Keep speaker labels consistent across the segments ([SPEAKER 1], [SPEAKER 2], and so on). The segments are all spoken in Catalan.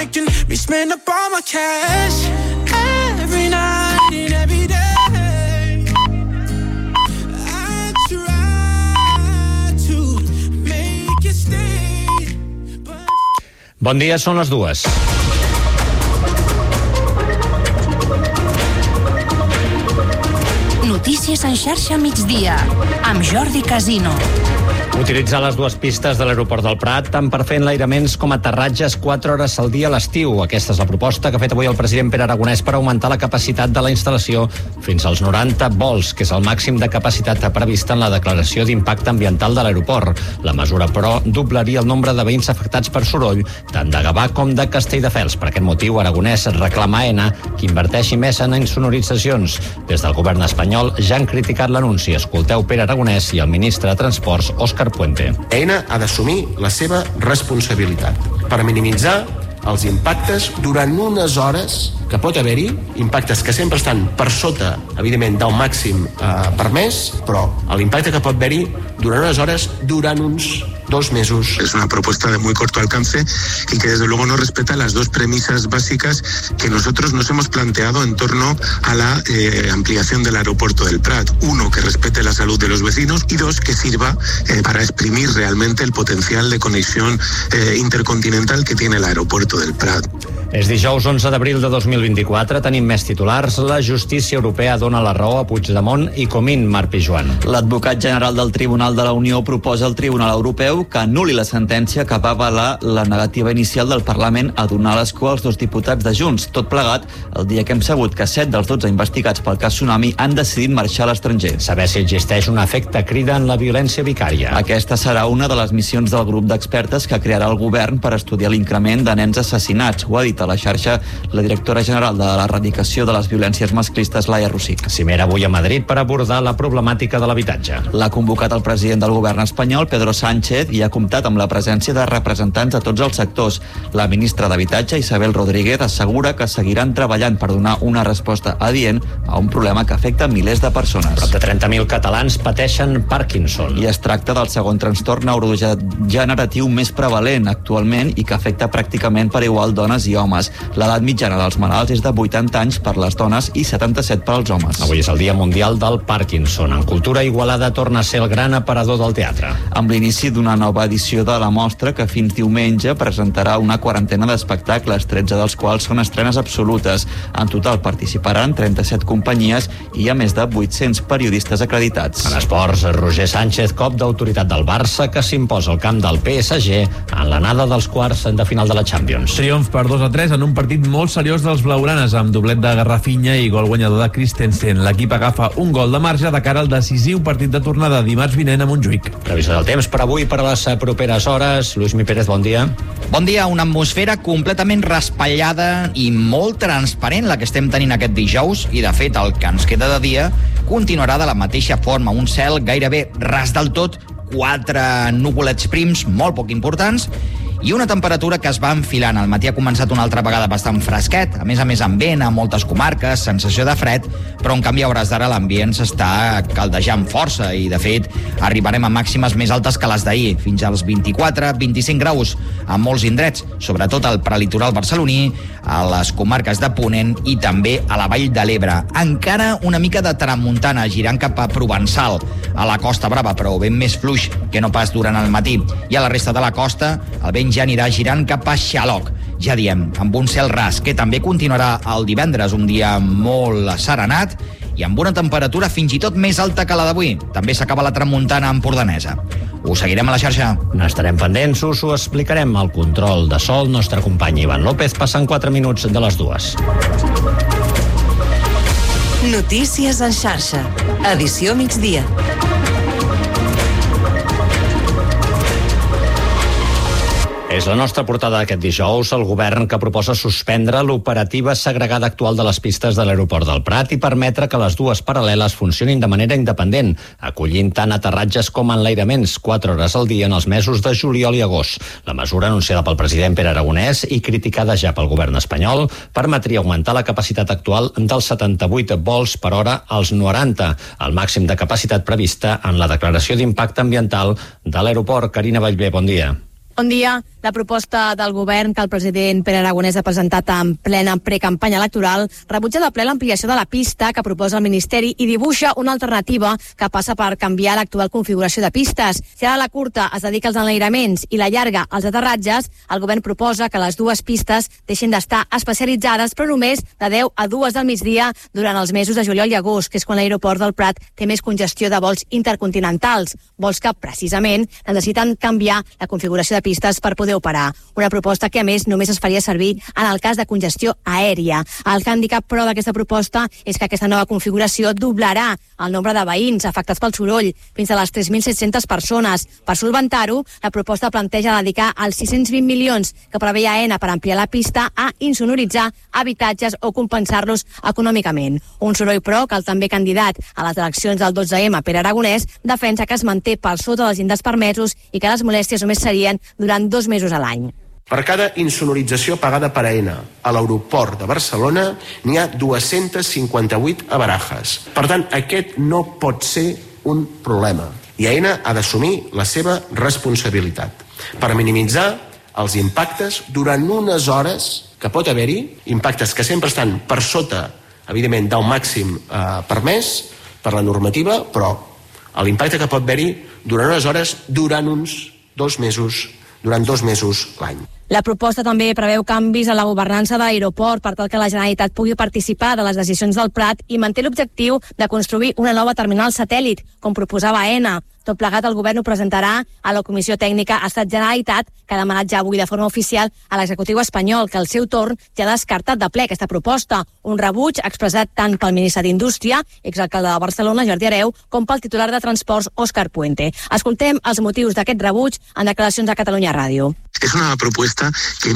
[SPEAKER 1] making me spend up all my cash every night and every day. I try to make it stay, but...
[SPEAKER 2] Bon dia, són les 2.
[SPEAKER 3] Notícies en xarxa migdia, amb Jordi Casino.
[SPEAKER 2] Utilitzar les dues pistes de l'aeroport del Prat tant per fer enlairaments com aterratges 4 hores al dia a l'estiu. Aquesta és la proposta que ha fet avui el president Pere Aragonès per augmentar la capacitat de la instal·lació fins als 90 vols, que és el màxim de capacitat prevista en la declaració d'impacte ambiental de l'aeroport. La mesura, però, doblaria el nombre de veïns afectats per soroll tant de Gavà com de Castelldefels. Per aquest motiu, Aragonès reclama a Aena que inverteixi més en insonoritzacions. Des del govern espanyol ja han criticat l'anunci. Escolteu Pere Aragonès i el ministre de Transports, Òscar Puente.
[SPEAKER 4] Aena ha d'assumir la seva responsabilitat per minimitzar els impactes durant unes hores que pot haver-hi, impactes que sempre estan per sota, evidentment, del màxim permès, però l'impacte que pot haver-hi durant unes hores, durant uns 2 mesos.
[SPEAKER 5] Es una propuesta de muy corto alcance y que desde luego no respeta las dos premisas básicas que nosotros nos hemos planteado en torno a la ampliación del aeropuerto del Prat. 1, que respete la salud de los vecinos y 2, que sirva para exprimir realmente el potencial de conexión intercontinental que tiene el aeropuerto del Prat.
[SPEAKER 2] És dijous 11 d'abril de 2024, tenim més titulars. La justícia europea dona la raó a Puigdemont i Comín. Marc Pijuan.
[SPEAKER 6] L'advocat general del Tribunal de la Unió proposa al Tribunal Europeu que anul·li la sentència que va avalar la negativa inicial del Parlament a donar l'escó als 2 diputats de Junts. Tot plegat, el dia que hem sabut que 7 dels 12 investigats pel cas Tsunami han decidit marxar a l'estranger.
[SPEAKER 2] Saber si existeix un efecte crida en la violència vicària.
[SPEAKER 6] Aquesta serà una de les missions del grup d'expertes que crearà el govern per estudiar l'increment de nens assassinats. Ho ha dit a la xarxa la directora general de l'erradicació de les violències masclistes, Laia Rosic.
[SPEAKER 2] Cimera avui a Madrid per abordar la problemàtica de l'habitatge.
[SPEAKER 6] L'ha convocat el president del govern espanyol, Pedro Sánchez, i ha comptat amb la presència de representants de tots els sectors. La ministra d'Habitatge, Isabel Rodríguez, assegura que seguiran treballant per donar una resposta adient a un problema que afecta milers de persones.
[SPEAKER 2] Prop de 30.000 catalans pateixen Parkinson.
[SPEAKER 6] I es tracta del segon trastorn neurodegeneratiu més prevalent actualment i que afecta pràcticament per igual dones i homes. L'edat mitjana dels malalts és de 80 anys per les dones i 77 per als homes.
[SPEAKER 2] Avui és el Dia Mundial del Parkinson. En cultura, Igualada torna a ser el gran aparador del teatre.
[SPEAKER 6] Amb l'inici d'una nova edició de la mostra que fins diumenge presentarà una quarantena d'espectacles, 13 dels quals són estrenes absolutes. En total participaran 37 companyies i hi ha més de 800 periodistes acreditats.
[SPEAKER 2] En esports, Roger Sánchez, cop d'autoritat del Barça, que s'imposa al camp del PSG en l'anada dels quarts de final de la Champions.
[SPEAKER 7] Triomf per 2-3 en un partit molt seriós dels blaugranes, amb doblet de Garrafinha i gol guanyador de Christensen. L'equip agafa un gol de marge de cara al decisiu partit de tornada dimarts vinent a Montjuïc.
[SPEAKER 2] Previsió del temps per avui, per a les properes hores. Luismi Pérez, bon dia.
[SPEAKER 8] Bon dia. Una atmosfera completament raspallada i molt transparent la que estem tenint aquest dijous, i de fet el que ens queda de dia continuarà de la mateixa forma. Un cel gairebé ras del tot, 4 nuvolets prims molt poc importants i una temperatura que es va enfilant. Al matí ha començat una altra vegada bastant fresquet, a més amb vent a moltes comarques, sensació de fred, però en canvi a hores d'ara l'ambient s'està caldejant força i de fet arribarem a màximes més altes que les d'ahir, fins als 24-25 graus a molts indrets, sobretot al prelitoral barceloní, a les comarques de Ponent i també a la Vall de l'Ebre. Encara una mica de tramuntana girant cap a Provençal, a la Costa Brava, però vent més fluix que no pas durant el matí. I a la resta de la costa el vent ja anirà girant cap a Xaloc, ja diem, amb un cel ras, que també continuarà el divendres, un dia molt serenat i amb una temperatura fins i tot més alta que la d'avui. També s'acaba la tramuntana empordanesa. Ho seguirem a la xarxa.
[SPEAKER 2] N'estarem pendents, us ho explicarem. El control de sol, nostre company Ivan López, passen 4 minuts de les 2.
[SPEAKER 3] Notícies en xarxa. Edició migdia.
[SPEAKER 2] És la nostra portada d'aquest dijous, el govern que proposa suspendre l'operativa segregada actual de les pistes de l'aeroport del Prat i permetre que les dues paral·leles funcionin de manera independent, acollint tant aterratges com enlairaments 4 hores al dia en els mesos de juliol i agost. La mesura anunciada pel president Pere Aragonès i criticada ja pel govern espanyol permetria augmentar la capacitat actual dels 78 vols per hora als 90, el màxim de capacitat prevista en la declaració d'impacte ambiental de l'aeroport. Carina Vallvé, bon dia.
[SPEAKER 9] Bon dia. La proposta del govern que el president Pere Aragonès ha presentat en plena precampanya electoral rebutja de ple l'ampliació de la pista que proposa el Ministeri i dibuixa una alternativa que passa per canviar l'actual configuració de pistes. Si ara la curta es dedica als enlairaments i la llarga als aterratges, el govern proposa que les dues pistes deixin d'estar especialitzades, però només de 10 a 2 del migdia durant els mesos de juliol i agost, que és quan l'aeroport del Prat té més congestió de vols intercontinentals, vols que precisament necessiten canviar la configuració de pistes per poder operar. Una proposta que, a més, només es faria servir en el cas de congestió aèria. El hàndicap, però, d'aquesta proposta és que aquesta nova configuració doblarà el nombre de veïns afectats pel soroll, fins a les 3.700 persones. Per solventar-ho, la proposta planteja dedicar els 620 milions que preveia Aena per ampliar la pista a insonoritzar habitatges o compensar-los econòmicament. Un soroll, però, que el també candidat a les eleccions del 12M, Pere Aragonès, defensa que es manté per sota dels índexs permesos i que les molèsties només serien durant 2 mesos a l'any.
[SPEAKER 4] Per cada insonorització pagada per Aena a l'aeroport de Barcelona n'hi ha 258 a Barajas. Per tant, aquest no pot ser un problema i Aena ha d'assumir la seva responsabilitat per minimitzar els impactes durant unes hores que pot haver-hi, impactes que sempre estan per sota, evidentment, del màxim permès per la normativa, però l'impacte que pot haver-hi durant unes hores, durant uns 2 mesos, durant 2 mesos l'any.
[SPEAKER 9] La proposta també preveu canvis a la governança de l'aeroport per tal que la Generalitat pugui participar de les decisions del Prat i manté l'objectiu de construir una nova terminal satèl·lit, com proposava Aena. Tot plegat, el govern ho presentarà a la Comissió Tècnica Estat-Generalitat, que ha demanat ja avui de forma oficial a l'executiu espanyol, que al seu torn ja ha descartat de ple aquesta proposta. Un rebuig expressat tant pel ministre d'Indústria, exalcalde de Barcelona, Jordi Hereu, com pel titular de Transports, Òscar Puente. Escoltem els motius d'aquest rebuig en declaracions a Catalunya Ràdio.
[SPEAKER 5] Es una propuesta que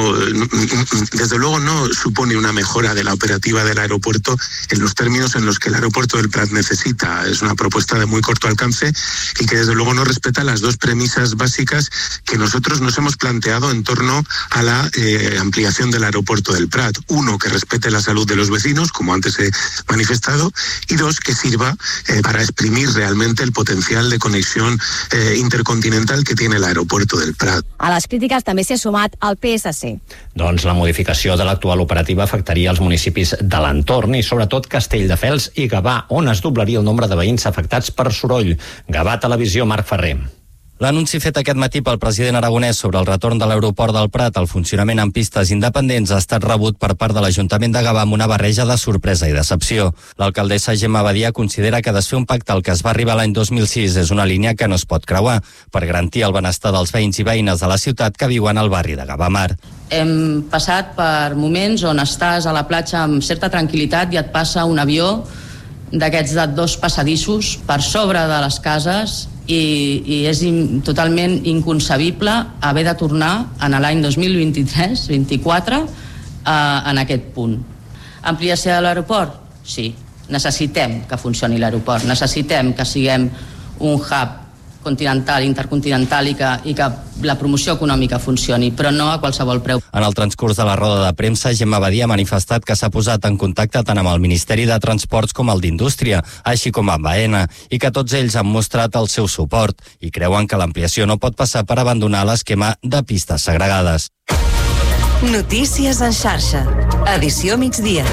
[SPEAKER 5] desde luego no supone una mejora de la operativa del aeropuerto en los términos en los que el aeropuerto del Prat necesita. Es una propuesta de muy corto alcance y que desde luego no respeta las dos premisas básicas que nosotros nos hemos planteado en torno a la ampliación del aeropuerto del Prat. Uno, que respete la salud de los vecinos, como antes he manifestado, y dos, que sirva para exprimir realmente el potencial de conexión intercontinental que tiene el aeropuerto del Prat.
[SPEAKER 9] A les crítiques també s'hi ha sumat el PSC.
[SPEAKER 2] Doncs la modificació de l'actual operativa afectaria els municipis de l'entorn i sobretot Castelldefels i Gavà, on es doblaria el nombre de veïns afectats per soroll. Gavà Televisió, Marc Ferrer.
[SPEAKER 10] L'anunci fet aquest matí pel president Aragonès sobre el retorn de l'aeroport del Prat al funcionament en pistes independents ha estat rebut per part de l'Ajuntament de Gavà amb una barreja de sorpresa i decepció. L'alcaldessa Gemma Badia considera que desfer un pacte al que es va arribar l'any 2006 és una línia que no es pot creuar per garantir el benestar dels veïns i veïnes de la ciutat que viuen al barri de Gavà Mar.
[SPEAKER 11] Hem passat per moments on estàs a la platja amb certa tranquil·litat i et passa un avió d'aquests de 2 passadissos per sobre de les cases i és totalment inconcebible haver de tornar en l'any 2023-24 en aquest punt. Ampliació de l'aeroport? Sí. Necessitem que funcioni l'aeroport, necessitem que siguem un hub continental, intercontinental i que la promoció econòmica funcioni, però no a qualsevol preu.
[SPEAKER 10] En el transcurs de la roda de premsa, Gemma Badia ha manifestat que s'ha posat en contacte tant amb el Ministeri de Transports com el d'Indústria, així com amb Aena, i que tots ells han mostrat el seu suport i creuen que l'ampliació no pot passar per abandonar l'esquema de pistes segregades.
[SPEAKER 3] Notícies en xarxa. Edició migdia.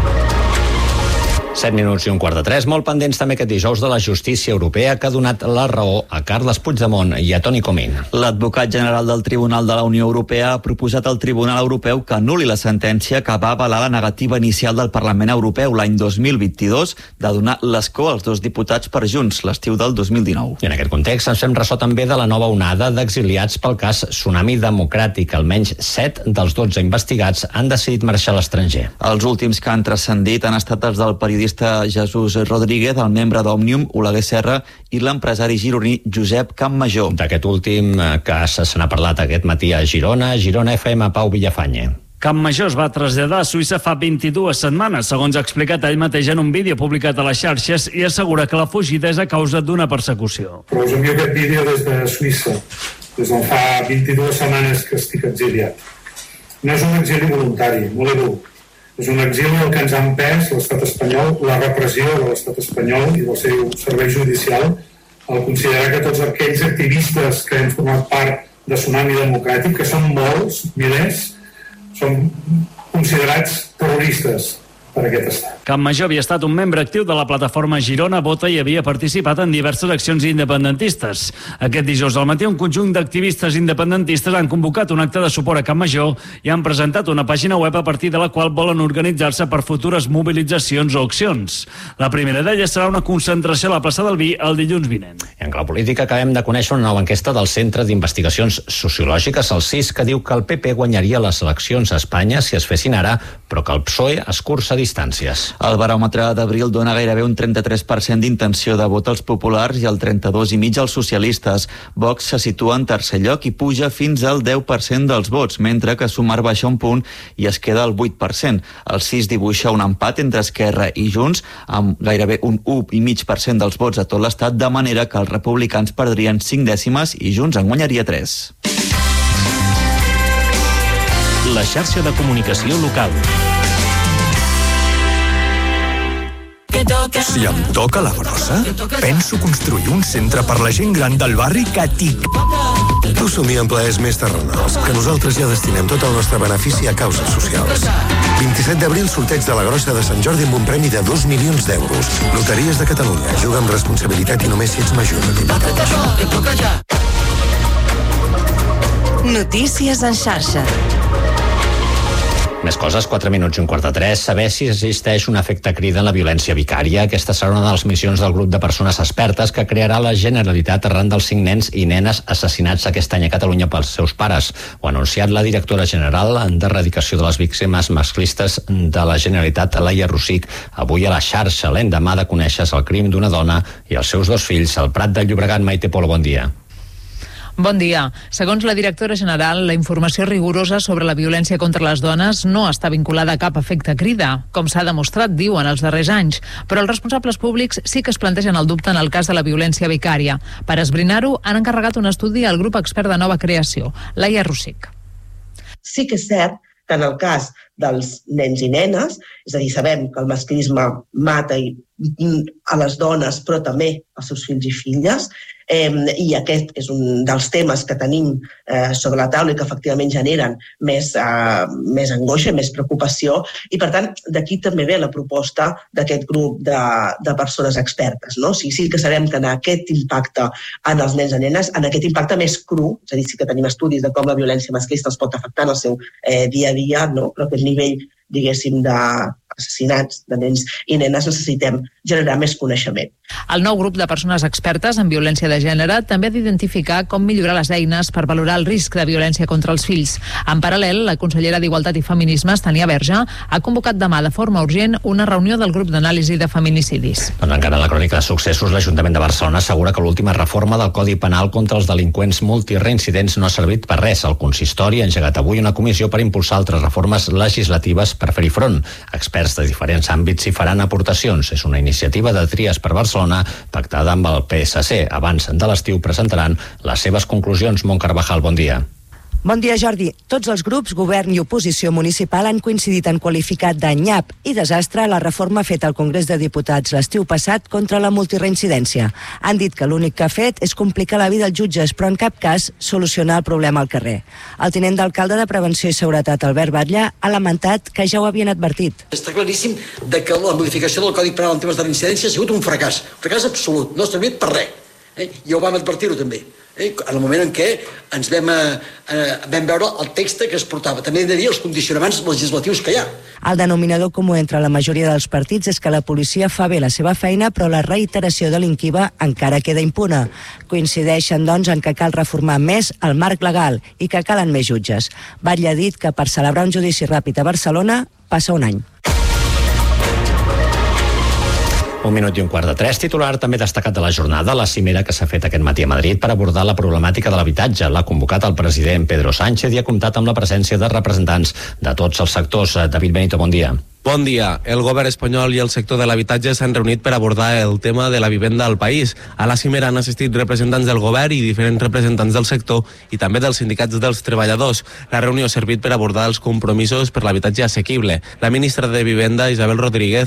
[SPEAKER 2] 7 minuts i 2:15. Molt pendents també aquest dijous de la justícia europea que ha donat la raó a Carles Puigdemont i a Toni Comín.
[SPEAKER 6] L'advocat general del Tribunal de la Unió Europea ha proposat al Tribunal Europeu que anul·li la sentència que va avalar la negativa inicial del Parlament Europeu l'any 2022 de donar l'escó als 2 diputats per Junts l'estiu del 2019.
[SPEAKER 2] I en aquest context ens fem ressò també de la nova onada d'exiliats pel cas Tsunami Democràtic. Almenys 7 dels 12 investigats han decidit marxar a l'estranger.
[SPEAKER 6] Els últims que han transcendit han estat els del periodista Jesús Rodríguez, el membre d'Òmnium, Oleguer Serra, i l'empresari gironí Josep Campmajor.
[SPEAKER 2] D'aquest últim cas se n'ha parlat aquest matí a Girona FM, Pau Villafanye.
[SPEAKER 12] Campmajor es va traslladar a Suïssa fa 22 setmanes, segons ha explicat ell mateix en un vídeo publicat a les xarxes, i assegura que la fugida és a causa d'una persecució.
[SPEAKER 13] Però us envio aquest vídeo des de Suïssa, des d'on fa 22 setmanes que estic exiliat. No és un exili voluntari, molt dur. És un exili el que ens ha empès l'estat espanyol, la repressió de l'estat espanyol i del seu servei judicial, al considerar que tots aquells activistes que hem format part de Tsunami Democràtic, que són molts, milers, són considerats terroristes per aquest estat.
[SPEAKER 12] Campmajor havia estat un membre actiu de la plataforma Girona Vota i havia participat en diverses accions independentistes. Aquest dijous al matí, un conjunt d'activistes independentistes han convocat un acte de suport a Campmajor i han presentat una pàgina web a partir de la qual volen organitzar-se per futures mobilitzacions o accions. La primera d'elles serà una concentració a la plaça del Vi el dilluns vinent.
[SPEAKER 2] I en clau política acabem de conèixer una nova enquesta del Centre d'Investigacions Sociològiques, el CIS, que diu que el PP guanyaria les eleccions a Espanya si es fessin ara, però que el PSOE escurça distàncies.
[SPEAKER 6] El baròmetre d'abril dona gairebé un 33% d'intenció de vot als populars i el 32,5% als socialistes. Vox se situa en tercer lloc i puja fins al 10% dels vots, mentre que Sumar baixa un punt i es queda al 8%. El CIS dibuixa un empat entre Esquerra i Junts, amb gairebé un 1,5% dels vots a tot l'estat, de manera que els republicans perdrien 5 dècimes i Junts en guanyaria 3.
[SPEAKER 14] La xarxa de comunicació local.
[SPEAKER 15] Si em toca la grossa, penso construir un centre per la gent gran del barri que TIC.
[SPEAKER 16] Tu somia en plaers més terrenals, que nosaltres ja destinem tot el nostre benefici a causes socials. 27 d'abril, sorteig de la grossa de Sant Jordi amb un premi de 2 milions d'euros. Loteries de Catalunya. Juga amb responsabilitat i només si ets major de 18 anys.
[SPEAKER 3] Notícies en xarxa.
[SPEAKER 2] Més coses, 4 minuts i un quart de 3. Saber si existeix un efecte crida en la violència vicària. Aquesta serà una de les missions del grup de persones expertes que crearà la Generalitat arran dels 5 nens i nenes assassinats aquest any a Catalunya pels seus pares. Ho ha anunciat la directora general d'Erradicació de les Víctimes Masclistes de la Generalitat, Laia Rosich, avui a la xarxa, l'endemà de conèixer el crim d'una dona i els seus 2 fills al Prat de Llobregat. Maite Polo, bon dia.
[SPEAKER 17] Bon dia. Segons la directora general, la informació rigorosa sobre la violència contra les dones no està vinculada a cap efecte crida, com s'ha demostrat, diuen, els darrers anys. Però els responsables públics sí que es plantegen el dubte en el cas de la violència vicària. Per esbrinar-ho, han encarregat un estudi al grup expert de nova creació, Laia Rosich.
[SPEAKER 18] Sí que és cert que en el cas dels nens i nenes, és a dir, sabem que el masclisme mata a les dones, però també als seus fills i filles, i aquest és un dels temes que tenim sobre la taula i que efectivament generen més angoixa, més preocupació, i per tant d'aquí també ve la proposta d'aquest grup de persones expertes. No? Sí que sabem que en aquest impacte en els nens i nenes, en aquest impacte més cru, és a dir, sí que tenim estudis de com la violència masclista els pot afectar en el seu dia a dia, no? Però aquest nivell, diguéssim, d'assassinats de nens i nenes necessitem generar més coneixement.
[SPEAKER 17] El nou grup de persones expertes en violència de gènere també ha d'identificar com millorar les eines per valorar el risc de violència contra els fills. En paral·lel, la consellera d'Igualtat i Feminismes, Tania Verge, ha convocat demà de forma urgent una reunió del grup d'anàlisi de feminicidis.
[SPEAKER 2] Doncs encara en la crònica de successos, l'Ajuntament de Barcelona assegura que l'última reforma del Codi Penal contra els delinqüents multireincidents no ha servit per res. El consistori ha engegat avui una comissió per impulsar altres reformes legislatives per fer-hi front. Experts de diferents àmbits hi faran aportacions. És una iniciativa de Tries per Barcelona pactada amb el PSC. Abans de l'estiu presentaran les seves conclusions. Mont Carvajal, bon dia.
[SPEAKER 19] Bon dia, Jordi. Tots els grups, govern i oposició municipal han coincidit en qualificar de nyap i desastre la reforma feta al Congrés de Diputats l'estiu passat contra la multireincidència. Han dit que l'únic que ha fet és complicar la vida als jutges, però en cap cas solucionar el problema al carrer. El tinent d'alcalde de Prevenció i Seguretat, Albert Batlle, ha lamentat que ja ho havien advertit.
[SPEAKER 20] Està claríssim que la modificació del Codi Penal en temes de reincidència ha sigut un fracàs absolut, no ha servit per res. I ho vam advertir-ho també. En el moment en què ens vam veure el text que es portava. També hem de dir els condicionaments legislatius que hi ha.
[SPEAKER 19] El denominador comú entre la majoria dels partits és que la policia fa bé la seva feina, però la reiteració delictiva encara queda impune. Coincideixen, doncs, en que cal reformar més el marc legal i que calen més jutges. Batlle ha dit que per celebrar un judici ràpid a Barcelona passa un any.
[SPEAKER 2] 1 minut i un quart de 3. Titular també destacat de la jornada, la cimera que s'ha fet aquest matí a Madrid per abordar la problemàtica de l'habitatge. L'ha convocat el president Pedro Sánchez i ha comptat amb la presència de representants de tots els sectors. David Benito, bon dia.
[SPEAKER 21] Bon dia. El govern espanyol i el sector de l'habitatge s'han reunit per abordar el tema de la vivenda al país. A la cimera han assistit representants del govern i diferents representants del sector i també dels sindicats dels treballadors. La reunió ha servit per abordar els compromisos per l'habitatge assequible. La ministra de Vivenda, Isabel Rodríguez,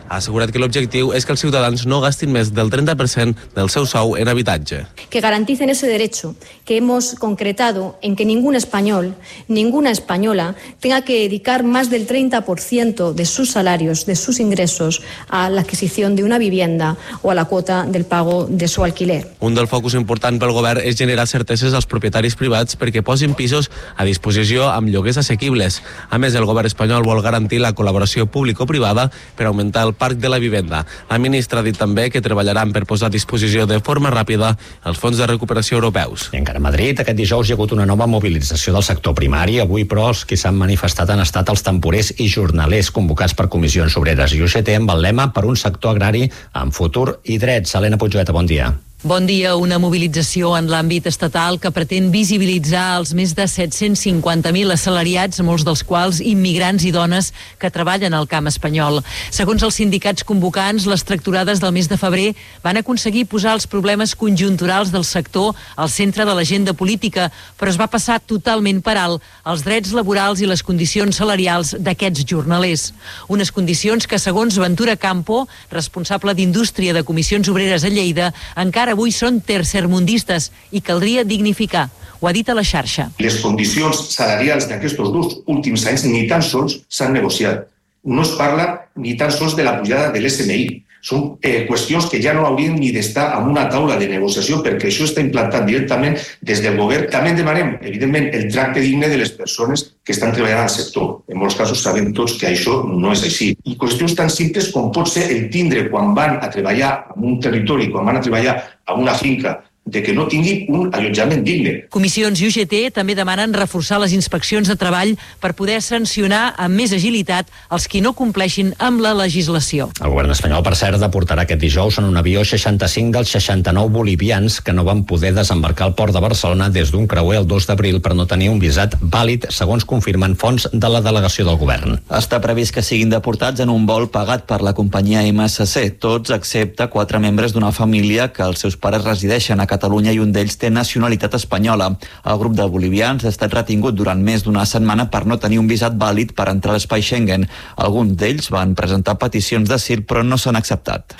[SPEAKER 21] Ha assegurat que l'objectiu és que els ciutadans no gastin més del 30% del seu sou en habitatge.
[SPEAKER 1] Que garanticen ese derecho que hemos concretado en que ningún español, ninguna española tenga que dedicar más del 30% de sus salarios, de sus ingresos a la adquisición de una vivienda o a la cuota del pago de su alquiler.
[SPEAKER 21] Un dels focus important pel govern és generar certeses als propietaris privats perquè posin pisos a disposició amb lloguers assequibles. A més, el govern espanyol vol garantir la col·laboració público-privada per augmentar el parc de la vivenda. La ministra ha dit també que treballaran per posar a disposició de forma ràpida els fons de recuperació europeus.
[SPEAKER 2] I encara a Madrid, aquest dijous hi ha hagut una nova mobilització del sector primari. Avui, però, els qui s'han manifestat han estat els temporers i jornalers convocats per comissions obreres i UGT amb el lema per un sector agrari amb futur i drets. Helena Puigjoeta, bon dia.
[SPEAKER 22] Bon dia. Una mobilització en l'àmbit estatal que pretén visibilitzar els més de 750.000 assalariats, molts dels quals immigrants i dones que treballen al camp espanyol. Segons els sindicats convocants, les tractorades del mes de febrer van aconseguir posar els problemes conjunturals del sector al centre de l'agenda política, però es va passar totalment per alt els drets laborals i les condicions salarials d'aquests jornalers. Unes condicions que, segons Ventura Campo, responsable d'Indústria de Comissions Obreres a Lleida, encara avui són tercermundistes i caldria dignificar. Ho ha dit a la xarxa.
[SPEAKER 23] Les condicions salarials d'aquests dos últims anys ni tan sols s'han negociat. No es parla ni tan sols de la pujada de l'SMI. Són qüestions que ja no haurien ni d'estar en una taula de negociació perquè això està implantat directament des del govern. També demanem, evidentment, el tracte digne de les persones que estan treballant al sector. En molts casos sabem tots que això no és així. I qüestions tan simples com pot ser el tindre quan van a treballar en un territori, quan van a treballar a una finca, de que no tingui un allotjament digne.
[SPEAKER 22] Comissions i UGT també demanen reforçar les inspeccions de treball per poder sancionar amb més agilitat els qui no compleixin amb la legislació.
[SPEAKER 2] El govern espanyol, per cert, deportarà aquest dijous en un avió 65 dels 69 bolivians que no van poder desembarcar al port de Barcelona des d'un creuer el 2 d'abril per no tenir un visat vàlid, segons confirmen fonts de la delegació del govern.
[SPEAKER 6] Està previst que siguin deportats en un vol pagat per la companyia MSC, tots excepte 4 membres d'una família que els seus pares resideixen a Catalunya i un d'ells té nacionalitat espanyola. El grup de bolivians ha estat retingut durant més d'una setmana per no tenir un visat vàlid per entrar a l'espai Schengen. Alguns d'ells van presentar peticions d'asil però no s'han acceptat.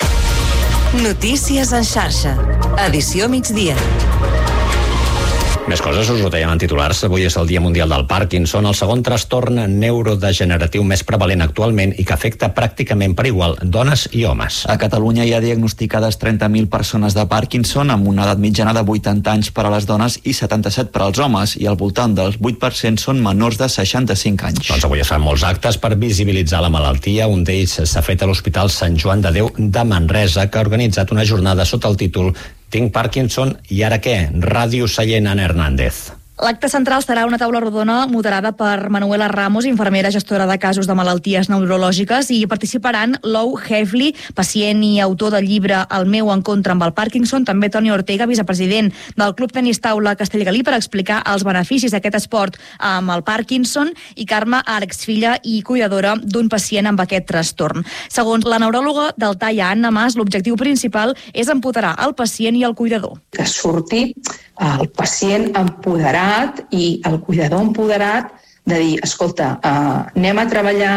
[SPEAKER 3] Notícies en xarxa. Edició migdia.
[SPEAKER 2] Més coses us ho dèiem en titulars. Avui és el Dia Mundial del Parkinson, el segon trastorn neurodegeneratiu més prevalent actualment i que afecta pràcticament per igual dones i homes.
[SPEAKER 6] A Catalunya hi ha diagnosticades 30.000 persones de Parkinson amb una edat mitjana de 80 anys per a les dones i 77 per als homes, i al voltant del 8% són menors de 65 anys.
[SPEAKER 2] Doncs avui es fan molts actes per visibilitzar la malaltia. Un d'ells s'ha fet a l'Hospital Sant Joan de Déu de Manresa, que ha organitzat una jornada sota el títol Tinc Parkinson i ara què? Ràdio Sallent, Ana Hernández.
[SPEAKER 24] L'acte central serà una taula rodona moderada per Manuela Ramos, infermera gestora de casos de malalties neurològiques, i participaran Lou Hefley, pacient i autor del llibre El meu encontre amb el Parkinson, també Toni Ortega, vicepresident del Club Tenis Taula Castellgalí, per explicar els beneficis d'aquest esport amb el Parkinson, i Carme Arcs, filla i cuidadora d'un pacient amb aquest trastorn. Segons la neuròloga del TAIA, Anna Mas, l'objectiu principal és empoderar el pacient i el cuidador.
[SPEAKER 25] Que surti el pacient empoderat i el cuidador empoderat de dir, escolta, anem a treballar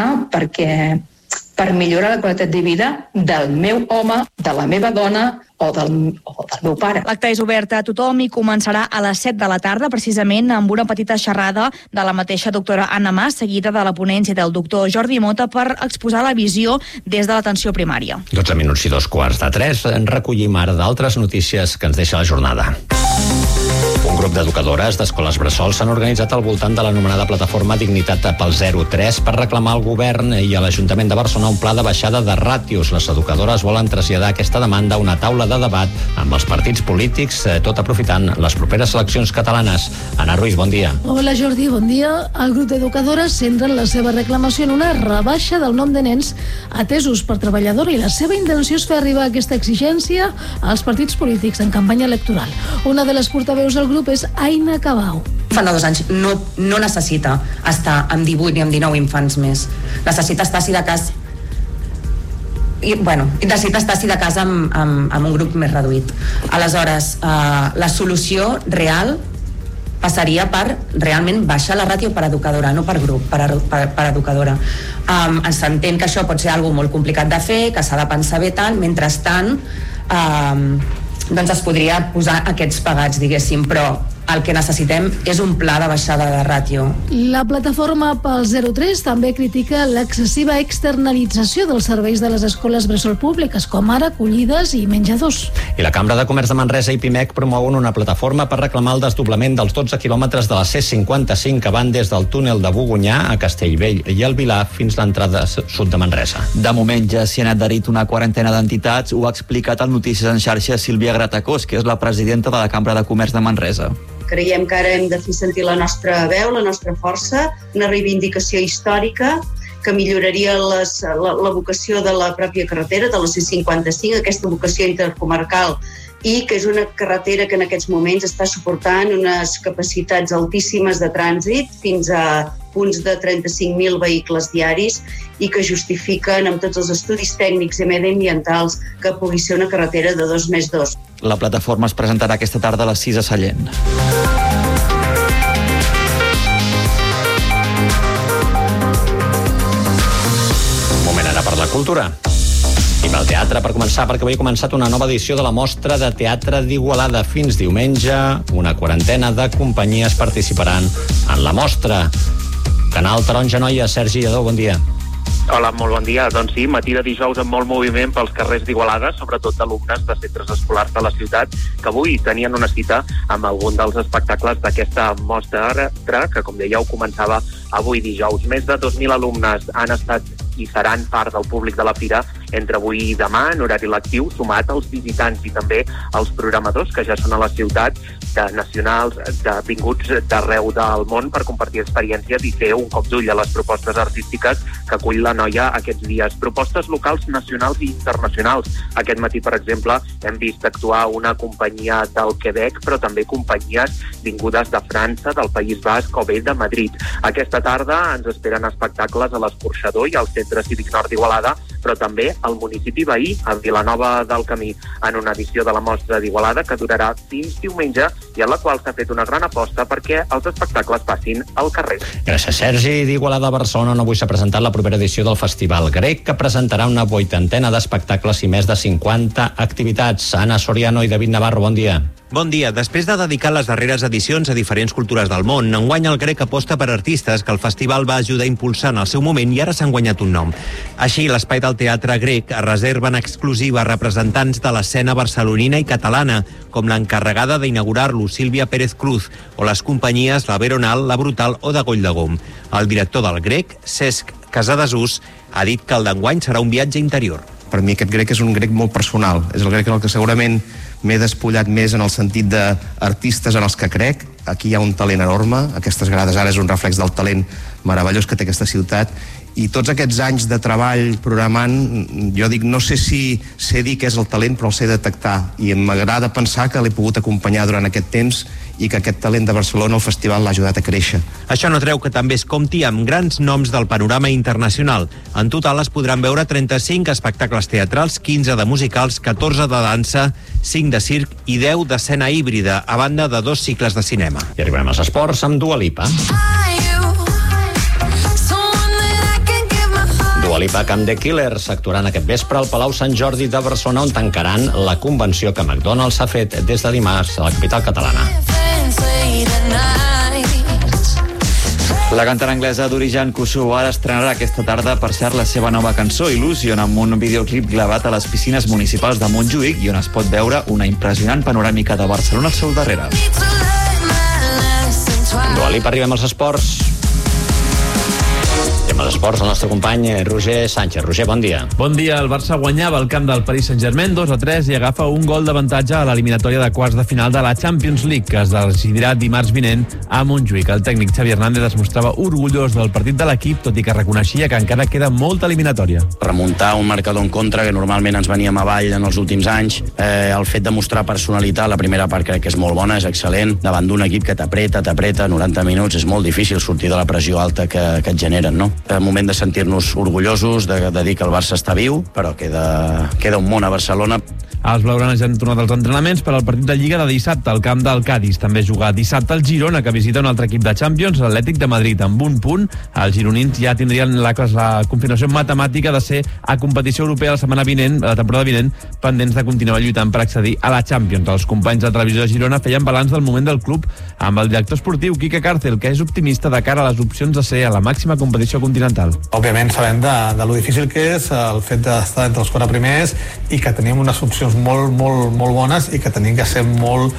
[SPEAKER 25] per millorar la qualitat de vida del meu home, de la meva dona o del meu pare.
[SPEAKER 24] L'acte és obert a tothom i començarà a les 7 de la tarda, precisament amb una petita xerrada de la mateixa doctora Anna Mas, seguida de la ponència del doctor Jordi Mota, per exposar la visió des de l'atenció primària.
[SPEAKER 2] 12 minuts i 2:45. En recollim ara d'altres notícies que ens deixa la jornada. Un grup d'educadores d'escoles bressol s'han organitzat al voltant de l'anomenada plataforma Dignitat pel 03 per reclamar al govern i a l'Ajuntament de Barcelona un pla de baixada de ràtios. Les educadores volen traslladar aquesta demanda a una taula de debat amb els partits polítics, tot aprofitant les properes eleccions catalanes. Ana Ruiz, bon dia.
[SPEAKER 26] Hola Jordi, bon dia. El grup d'educadores centren la seva reclamació en una rebaixa del nom de nens atesos per treballadora, i la seva intenció és fer arribar aquesta exigència als partits polítics en campanya electoral. Una de les portaveus del grup és Aina Cabau.
[SPEAKER 27] Fan 2 anys no necessita estar amb 18 ni amb 19 infants més. Necessita estar, si de cas, amb un grup més reduït. Aleshores, la solució real passaria per realment baixar la ràtio per educadora, no per grup, per educadora. S'entén que això pot ser algo molt complicat de fer, que s'ha de pensar bé tant, mentrestant doncs es podria posar aquests pagats, diguéssim, però el que necessitem és un pla de baixada de ràtio.
[SPEAKER 26] La plataforma pel 03 també critica l'excessiva externalització dels serveis de les escoles bressol públiques, com ara acollides i menjadors.
[SPEAKER 2] I la Cambra de Comerç de Manresa i Pimec promouen una plataforma per reclamar el desdoblament dels 12 quilòmetres de la C55 que van des del túnel de Bogunyà a Castellvell i el Vilar fins a l'entrada sud de Manresa.
[SPEAKER 6] De moment ja s'hi han adherit una quarantena d'entitats, ho ha explicat al Notícies en Xarxa Sílvia Gratacós, que és la presidenta de la Cambra de Comerç de Manresa.
[SPEAKER 4] Creiem que ara hem de fer sentir la nostra veu, la nostra força, una reivindicació històrica que milloraria la vocació de la pròpia carretera, de la C55, aquesta vocació intercomarcal, i que és una carretera que en aquests moments està suportant unes capacitats altíssimes de trànsit, fins a punts de 35.000 vehicles diaris, i que justifiquen amb tots els estudis tècnics i mediambientals que pugui ser una carretera de 2+2.
[SPEAKER 6] La plataforma es presentarà aquesta tarda a les 6 a Sallent.
[SPEAKER 2] Un moment ara per la cultura. I pel teatre, per començar, perquè avui ha començat una nova edició de la Mostra de Teatre d'Igualada. Fins diumenge, una quarantena de companyies participaran en la mostra. Canal Taronja Noia, Sergi Lledó, bon dia.
[SPEAKER 5] Hola, molt bon dia. Doncs sí, matí de dijous amb molt moviment pels carrers d'Igualada, sobretot d'alumnes de centres escolars de la ciutat, que avui tenien una cita amb algun dels espectacles d'aquesta mostra, que, com dèieu, començava avui dijous. Més de 2.000 alumnes han estat i seran part del públic de la fira entre avui i demà en horari lectiu, sumat als visitants i també als programadors que ja són a la ciutat, de nacionals, vinguts d'arreu del món per compartir experiències i fer un cop d'ull a les propostes artístiques que acull la Noia aquests dies. Propostes locals, nacionals i internacionals. Aquest matí, per exemple, hem vist actuar una companyia del Quebec, però també companyies vingudes de França, del País Basc o bé de Madrid. Aquesta tarda ens esperen espectacles a l'Escorxador i al Centre Cívic Nord d'Igualada, però també al municipi veí, a Vilanova del Camí, en una edició de la Mostra d'Igualada que durarà fins diumenge i en la qual s'ha fet una gran aposta perquè els espectacles passin al carrer.
[SPEAKER 2] Gràcies, Sergi. D'Igualada a Barcelona avui s'ha presentat la propera edició del Festival Grec, que presentarà una 80ena d'espectacles i més de 50 activitats. Anna Soriano i David Navarro, bon dia.
[SPEAKER 7] Bon dia. Després de dedicar les darreres edicions a diferents cultures del món, enguany el Grec aposta per artistes que el festival va ajudar a impulsar en el seu moment i ara s'han guanyat un nom. Així, l'Espai del Teatre Grec es reserva en exclusiva representants de l'escena barcelonina i catalana, com l'encarregada d'inaugurar-lo, Sílvia Pérez Cruz, o les companyies La Veronal, La Brutal o de Goll de Gom. El director del Grec, Cesc Casadesús, ha dit que el d'enguany serà un viatge interior.
[SPEAKER 8] Per mi aquest Grec és un Grec molt personal. És el Grec en el que segurament m'he despullat més en el sentit d'artistes en els que crec. Aquí hi ha un talent enorme. Aquestes grades ara és un reflex del talent meravellós que té aquesta ciutat. I tots aquests anys de treball programant, jo dic, no sé si sé dir què és el talent, però el sé detectar. I m'agrada pensar que l'he pogut acompanyar durant aquest temps i que aquest talent de Barcelona, el festival, l'ha ajudat a créixer.
[SPEAKER 7] Això no treu que també es compti amb grans noms del panorama internacional. En total es podran veure 35 espectacles teatrals, 15 de musicals, 14 de dansa, 5 de circ i 10 d'escena híbrida, a banda de 2 cicles de cinema.
[SPEAKER 2] I arribem als esports amb Dua Lipa. Dua Lipa, Camp de Killers, actuaran aquest vespre al Palau Sant Jordi de Barcelona, on tancaran la convenció que McDonald's ha fet des de dimarts a la capital catalana.
[SPEAKER 6] La cantant anglesa d'origen kosovar estrenarà aquesta tarda, per cert, la seva nova cançó Illusion, amb un videoclip gravat a les piscines municipals de Montjuïc i on es pot veure una impressionant panoràmica de Barcelona al seu darrere.
[SPEAKER 2] Dua Lipa, arribem als esports. I amb els esports, el nostre company Roger Sánchez. Roger, bon dia.
[SPEAKER 9] Bon dia. El Barça guanyava el camp del Paris Saint-Germain 2-3 i agafa un gol d'avantatge a l'eliminatòria de quarts de final de la Champions League, que es decidirà dimarts vinent a Montjuïc. El tècnic Xavi Hernández es mostrava orgullós del partit de l'equip, tot i que reconeixia que encara queda molta eliminatòria.
[SPEAKER 10] Remuntar un marcador en contra, que normalment ens veníem avall en els últims anys. El fet de mostrar personalitat, la primera part crec que és molt bona, és excel·lent. Davant d'un equip que t'apreta 90 minuts, és molt difícil sortir de la pressió alta que et generen, no? Moment de sentir-nos orgullosos, de dir que el Barça està viu, però queda un món a Barcelona.
[SPEAKER 9] Els blaugranes ja han tornat als entrenaments per al partit de Lliga de dissabte al camp del Cádiz. També juga dissabte el Girona, que visita un altre equip de Champions, l'Atlètic de Madrid, amb un punt. Els gironins ja tindrien la confirmació matemàtica de ser a competició europea la temporada vinent, pendents de continuar lluitant per accedir a la Champions. Els companys de Televisió de Girona feien balanç del moment del club amb el director esportiu Quique Cárcel, que és optimista de cara a les opcions de ser a la màxima competició continental.
[SPEAKER 11] Òbviament sabem de lo difícil que és el fet d'estar entre els 4 primers i que tenim unes opcions molt bones i que tenim que ser molt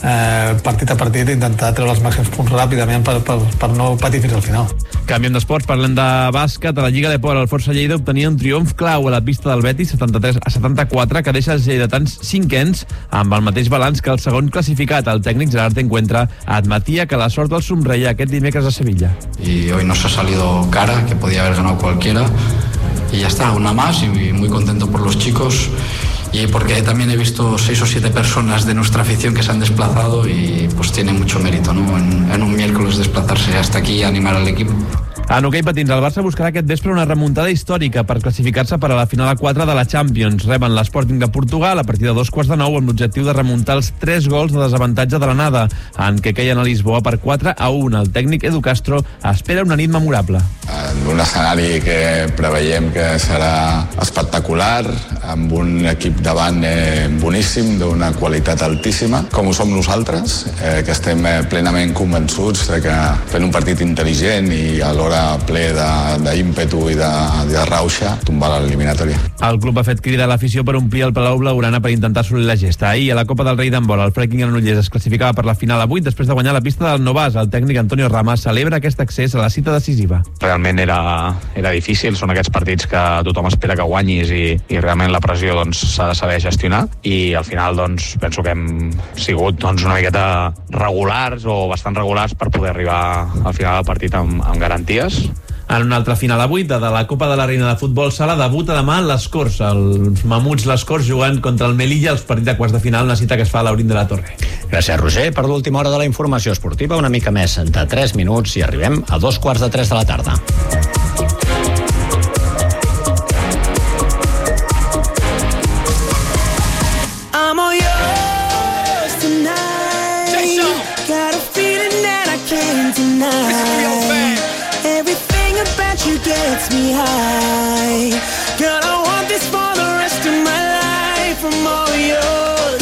[SPEAKER 11] partit a partit, intentar treure els màxims punts ràpidament per no patir fins al final.
[SPEAKER 9] Canviem d'esports, parlem de bàsquet. A la Lliga de Por, el Força Lleida obtenia un triomf clau a la pista del Betis, 73-74, que deixa els lleidatans cinquens amb el mateix balanç que el segon classificat. El tècnic Gerard Encuentra admetia que la sort els somreia aquest dimecres a Sevilla.
[SPEAKER 12] Y hoy nos ha salido cara, que podía haber ganado cualquiera, y ya está, una más, y muy contento por los chicos, y porque también he visto 6 o 7 personas de nuestra afición que se han desplazado y pues tiene mucho mérito, ¿no? En un miércoles desplazarse hasta aquí y animar al equipo.
[SPEAKER 9] En hoquei patins, el Barça buscarà aquest vespre una remuntada històrica per classificar-se per a la final a 4 de la Champions. Reben l'Sporting de Portugal a partir de 2:15 amb l'objectiu de remuntar els 3 gols de desavantatge de l'anada, en què queien a Lisboa per 4-1. El tècnic Edu Castro espera una nit memorable.
[SPEAKER 13] Un escenari que preveiem que serà espectacular, amb un equip davant boníssim, d'una qualitat altíssima, com ho som nosaltres, que estem plenament convençuts de que fent un partit intel·ligent i alhora ple d'ímpetu i de rauxa, tombar l'eliminatòria.
[SPEAKER 9] El club ha fet crida a l'afició per omplir el Palau Blaugrana per intentar assolir la gesta. Ahir, a la Copa del Rei d'handbol, el Freaking Granollers es classificava per la final a 8 després de guanyar la pista del Novàs. El tècnic Antonio Rama celebra aquest accés a la cita decisiva.
[SPEAKER 14] Realment era difícil, són aquests partits que tothom espera que guanyis i realment la pressió s'ha de saber gestionar, i al final penso que hem sigut una miqueta regulars o bastant regulars per poder arribar al final del partit amb garanties.
[SPEAKER 9] En una altra final avui, de la Copa de la Reina de Futbol Sala, debuta demà les Corts. Els mamuts Les Corts jugant contra el Melilla, els partits de quarts de final, una cita que es fa a l'Aurín de la Torre.
[SPEAKER 2] Gràcies, Roger. Per l'última hora de la informació esportiva, una mica més de 3 minuts i arribem a 2:45 de la tarda.
[SPEAKER 15] I'm all yours tonight. Got a feeling that I can't deny. Everything about you gets me high. Girl, I want this for the rest of my life. I'm all yours.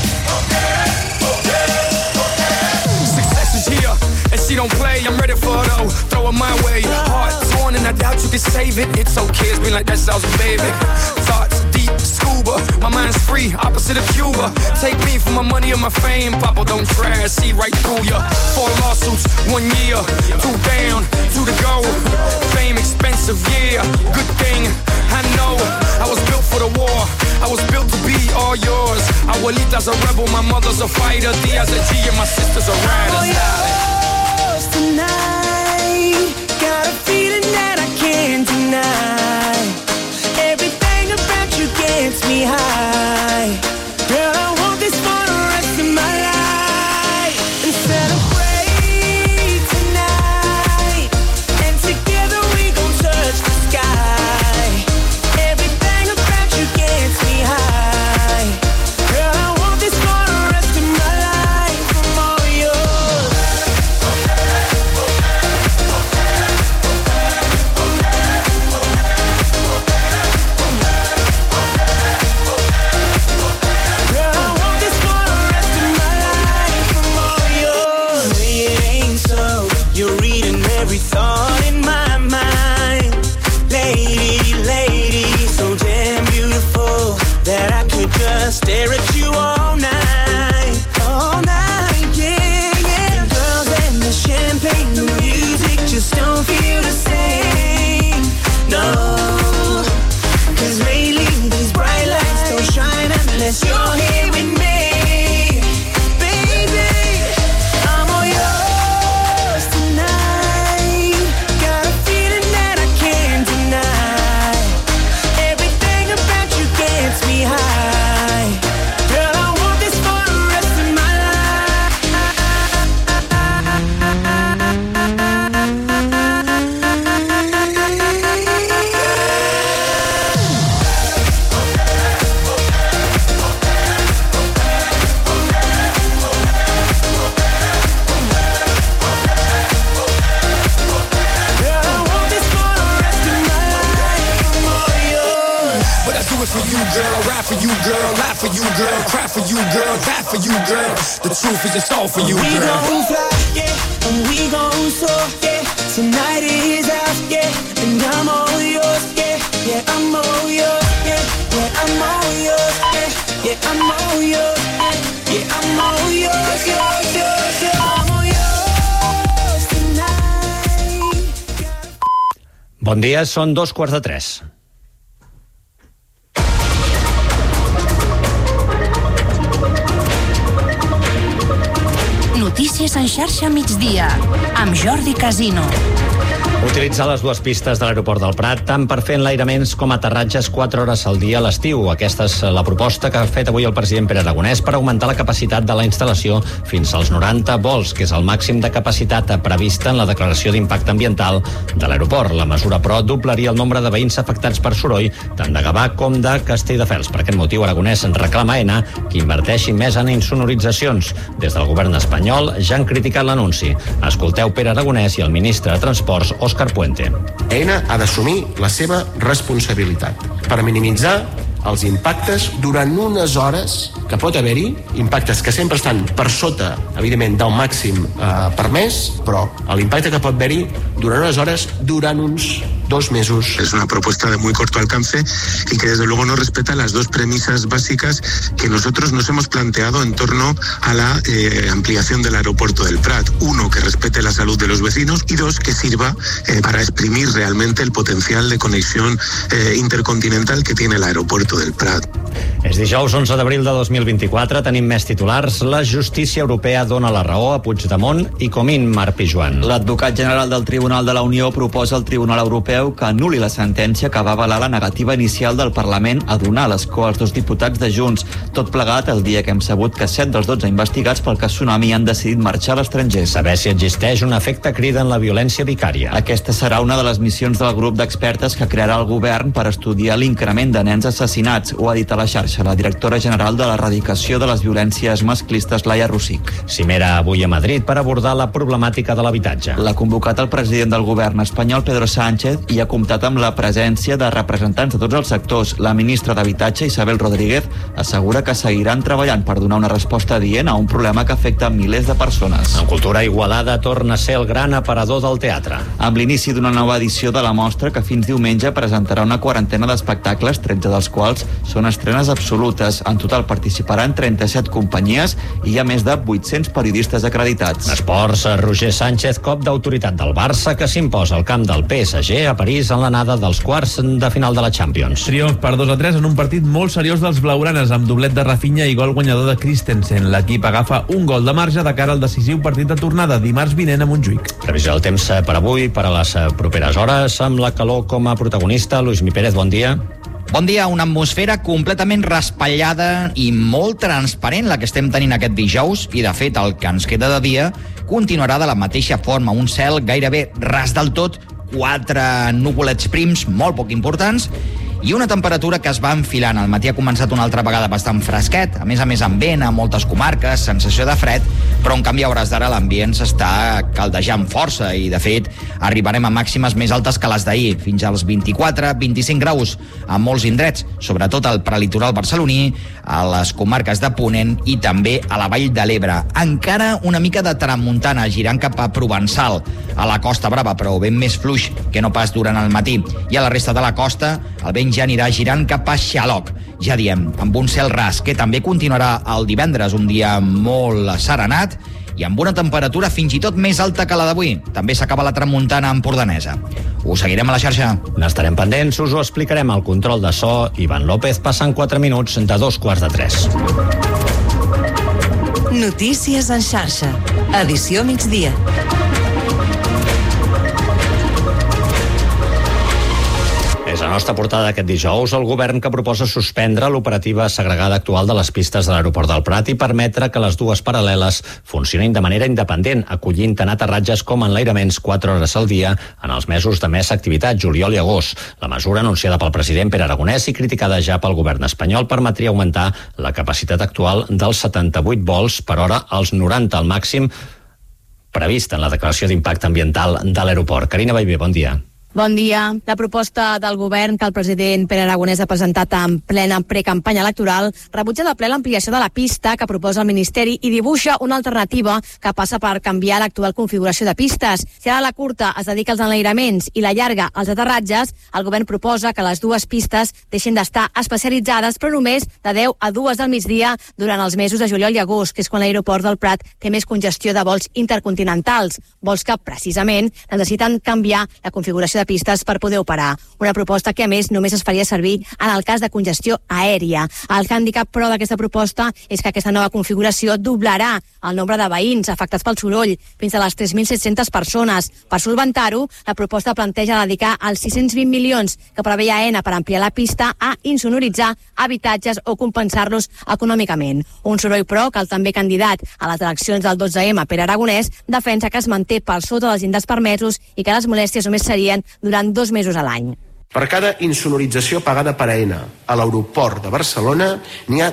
[SPEAKER 16] Success is here, and she don't play. I'm ready for it, though. Throw it my way. Heart torn, and I doubt you can save it. It's okay, it's been like that since I was a baby. Thoughts deep, scuba. My mind's free, opposite of Cuba. Take me for my money and my fame. Papa, don't try, see right through ya. 4 lawsuits, 1 year. 2 down, 2 to go. Fame expensive, yeah. Good thing, I know. I was built for the war. I was built to be all yours. Abuelita's a rebel, my mother's a fighter. Dia's a G and my sister's a rider.
[SPEAKER 15] I'm yours tonight. Got a feeling that I can't deny. Everything about you gets me high. Girl, I want this for the rest of my life. And celebrate tonight. And together we gon' touch the sky. Everything about you gets me high. Girl, I want this for the rest of my life. I'm all yours.
[SPEAKER 16] for you, girl, ride for you, girl, lie for you, girl, cry for you, girl, die for you, girl. The truth is it's all for you, girl.
[SPEAKER 15] We gon' fly, yeah, and we gon' soar, yeah. Tonight is ours, yeah, and I'm all yours, yeah, yeah, I'm all yours, yeah, yeah, I'm all yours, yeah, yeah, I'm all yours, yeah, yeah, I'm all yours, yours, yours, yours, I'm all yours tonight.
[SPEAKER 2] Bon dia, són 2:45.
[SPEAKER 3] Notícies en xarxa migdia, amb Jordi Casino.
[SPEAKER 2] Utilitzar les dues pistes de l'aeroport del Prat tant per fer enlairaments com aterratges 4 hores al dia a l'estiu. Aquesta és la proposta que ha fet avui el president Pere Aragonès per augmentar la capacitat de la instal·lació fins als 90 vols, que és el màxim de capacitat prevista en la declaració d'impacte ambiental de l'aeroport. La mesura, però, doblaria el nombre de veïns afectats per soroll tant de Gavà com de Castelldefels. Per aquest motiu, Aragonès reclama a ENA que inverteixi més en insonoritzacions. Des del govern espanyol ja han criticat l'anunci. Escolteu Pere Aragonès i el ministre de Transports, Òscar Puente.
[SPEAKER 1] ENA ha d'assumir la seva responsabilitat per minimitzar els impactes durant unes hores que pot haver-hi, impactes que sempre estan per sota, evidentment, del màxim permès, però l'impacte que pot haver-hi durant unes hores, durant uns 2 mesos.
[SPEAKER 17] Es una propuesta de muy corto alcance y que desde luego no respeta las dos premisas básicas que nosotros nos hemos planteado en torno a la ampliación del aeropuerto del Prat. Uno, que respete la salud de los vecinos, y dos, que sirva para exprimir realmente el potencial de conexión intercontinental que tiene el aeropuerto del Prat.
[SPEAKER 2] És dijous 11 d'abril de 2024, tenim més titulars. La justícia europea dona la raó a Puigdemont i Comín. Marc Pijuan.
[SPEAKER 6] L'advocat general del Tribunal de la Unió proposa al Tribunal Europeu que anul·li la sentència que va avalar la negativa inicial del Parlament a donar l'escó als 2 diputats de Junts. Tot plegat el dia que hem sabut que 7 dels 12 investigats pel cas Tsunami han decidit marxar a l'estranger.
[SPEAKER 2] Saber si existeix un efecte crida en la violència vicària.
[SPEAKER 6] Aquesta serà una de les missions del grup d'expertes que crearà el govern per estudiar l'increment de nens assassinats, ho ha dit a la xarxa la directora general de l'erradicació de les violències masclistes, Laia Rosic.
[SPEAKER 2] Cimera avui a Madrid per abordar la problemàtica de l'habitatge.
[SPEAKER 6] L'ha convocat el president del govern espanyol, Pedro Sánchez, i ha comptat amb la presència de representants de tots els sectors. La ministra d'Habitatge, Isabel Rodríguez, assegura que seguiran treballant per donar una resposta adient a un problema que afecta milers de persones.
[SPEAKER 2] En cultura, Igualada torna a ser el gran aparador del teatre.
[SPEAKER 6] Amb l'inici d'una nova edició de la mostra que fins diumenge presentarà una quarantena d'espectacles, 13 dels quals són estrenes absolutes. En total participaran 37 companyies i hi ha més de 800 periodistes acreditats.
[SPEAKER 2] Esports, Roger Sánchez, cop d'autoritat del Barça, que s'imposa al camp del PSG a París en l'anada dels quarts de final de la Champions.
[SPEAKER 9] Triomf per 2-3 en un partit molt seriós dels blaugranes, amb doblet de Rafinha i gol guanyador de Christensen. L'equip agafa un gol de marge de cara al decisiu partit de tornada dimarts vinent a Montjuïc.
[SPEAKER 2] Previsió del temps per avui, per a les properes hores, amb la calor com a protagonista. Luismi Pérez, bon dia.
[SPEAKER 18] Bon dia, una atmosfera completament raspallada i molt transparent la que estem tenint aquest dijous, i de fet el que ens queda de dia continuarà de la mateixa forma, un cel gairebé ras del tot, 4 nuvolets prims molt poc importants i una temperatura que es va enfilant. Al matí ha començat una altra vegada bastant fresquet, a més amb vent a moltes comarques, sensació de fred, però en canvi a hores d'ara l'ambient s'està caldejant força i de fet arribarem a màximes més altes que les d'ahir, fins als 24-25 graus a molts indrets, sobretot al prelitoral barceloní, a les comarques de Ponent i també a la Vall de l'Ebre. Encara una mica de tramuntana girant cap a Provençal, a la Costa Brava, però vent més fluix que no pas durant el matí, i a la resta de la costa el vent ja anirà girant cap a Xaloc, ja diem, amb un cel ras que també continuarà el divendres, un dia molt serenat i amb una temperatura fins i tot més alta que la d'avui. També s'acaba la tramuntana empordanesa. Ho seguirem a la xarxa.
[SPEAKER 2] N'estarem pendents, us ho explicarem. Al control de so, Ivan López, passant 4 minuts de 2:45.
[SPEAKER 3] Notícies en xarxa. Edició migdia.
[SPEAKER 2] És la nostra portada d'aquest dijous, el govern que proposa suspendre l'operativa segregada actual de les pistes de l'aeroport del Prat i permetre que les dues paral·leles funcionin de manera independent, acollint tant aterratges com enlairaments 4 hores al dia en els mesos de més activitat, juliol i agost. La mesura, anunciada pel president Pere Aragonès i criticada ja pel govern espanyol, permetria augmentar la capacitat actual dels 78 vols per hora als 90, al màxim previst en la declaració d'impacte ambiental de l'aeroport. Carina Baivé, bon dia.
[SPEAKER 19] Bon dia. La proposta del govern que el president Pere Aragonès ha presentat en plena precampanya electoral rebutja de ple l'ampliació de la pista que proposa el Ministeri i dibuixa una alternativa que passa per canviar l'actual configuració de pistes. Si ara la curta es dedica als enlairaments i la llarga als aterratges, el govern proposa que les dues pistes deixin d'estar especialitzades, però només de 10 a 2 del migdia durant els mesos de juliol i agost, que és quan l'aeroport del Prat té més congestió de vols intercontinentals, vols que precisament necessiten canviar la configuració de pistes per poder operar. Una proposta que, a més, només es faria servir en el cas de congestió aèria. El hàndicap, però, d'aquesta proposta és que aquesta nova configuració doblarà el nombre de veïns afectats pel soroll, fins a les 3.700 persones. Per solventar-ho, la proposta planteja dedicar els 620 milions que preveia AENA per ampliar la pista a insonoritzar habitatges o compensar-los econòmicament. Un soroll, però, que el també candidat a les eleccions del 12M, Pere Aragonès, defensa que es manté per sota dels llindars permesos i que les molèsties només serien durant 2 mesos a l'any.
[SPEAKER 1] Per cada insonorització pagada per AENA a l'aeroport de Barcelona n'hi ha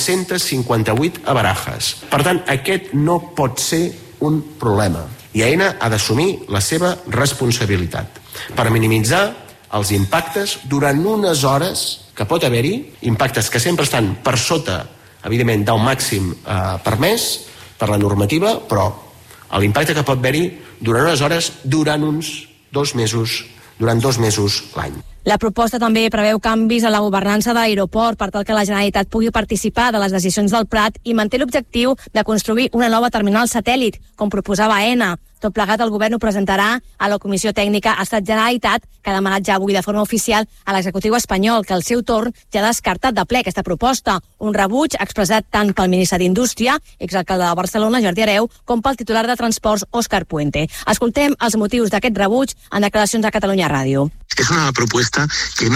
[SPEAKER 1] 258 a Barajas. Per tant, aquest no pot ser un problema i AENA ha d'assumir la seva responsabilitat per minimitzar els impactes durant unes hores que pot haver-hi, impactes que sempre estan per sota, evidentment, del màxim permès per la normativa, però l'impacte que pot haver-hi durant unes hores, durant uns 2 mesos, durant 2 mesos l'any.
[SPEAKER 19] La proposta també preveu canvis a la governança de l'aeroport per tal que la Generalitat pugui participar de les decisions del Prat i manté l'objectiu de construir una nova terminal satèl·lit, com proposava AENA. Tot plegat, el govern ho presentarà a la Comissió Tècnica Estat-Generalitat, que ha demanat ja avui de forma oficial a l'executiu espanyol, que al seu torn ja ha descartat de ple aquesta proposta. Un rebuig expressat tant pel ministre d'Indústria, exalcalde de Barcelona, Jordi Hereu, com pel titular de Transports, Òscar Puente. Escoltem els motius d'aquest rebuig en declaracions a Catalunya Ràdio.
[SPEAKER 17] Es una propuesta que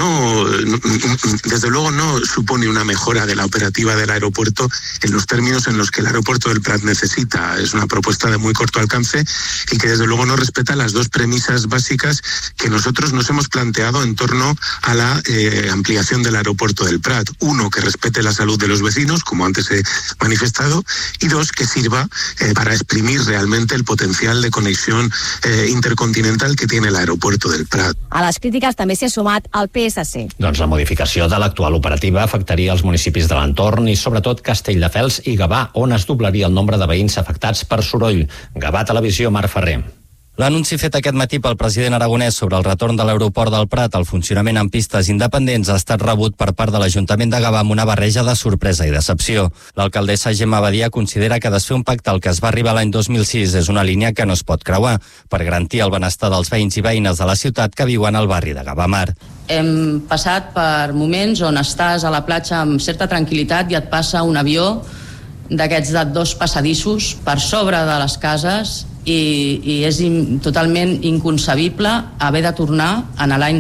[SPEAKER 17] desde luego no supone una mejora de la operativa del aeropuerto en los términos en los que el aeropuerto del Prat necesita. Es una propuesta de muy corto alcance y que desde luego no respeta las dos premisas básicas que nosotros nos hemos planteado en torno a la ampliación del aeropuerto del Prat. Uno, que respete la salud de los vecinos, como antes he manifestado, y dos, que sirva para exprimir realmente el potencial de conexión intercontinental que tiene el aeropuerto del Prat.
[SPEAKER 19] A les crítiques també s'hi ha sumat el PSC.
[SPEAKER 2] Doncs la modificació de l'actual operativa afectaria els municipis de l'entorn i sobretot Castelldefels i Gavà, on es doblaria el nombre de veïns afectats per soroll. Gavà Televisió, Marc Ferrer.
[SPEAKER 20] L'anunci fet aquest matí pel president Aragonès sobre el retorn de l'aeroport del Prat al funcionament en pistes independents ha estat rebut per part de l'Ajuntament de Gavà amb una barreja de sorpresa i decepció. L'alcaldessa Gemma Badia considera que desfer un pacte al que es va arribar l'any 2006 és una línia que no es pot creuar per garantir el benestar dels veïns i veïnes de la ciutat que viuen al barri de Gavà Mar.
[SPEAKER 27] Hem passat per moments on estàs a la platja amb certa tranquil·litat i et passa un avió d'aquests de 2 passadissos per sobre de les cases i és totalment inconcebible haver de tornar en l'any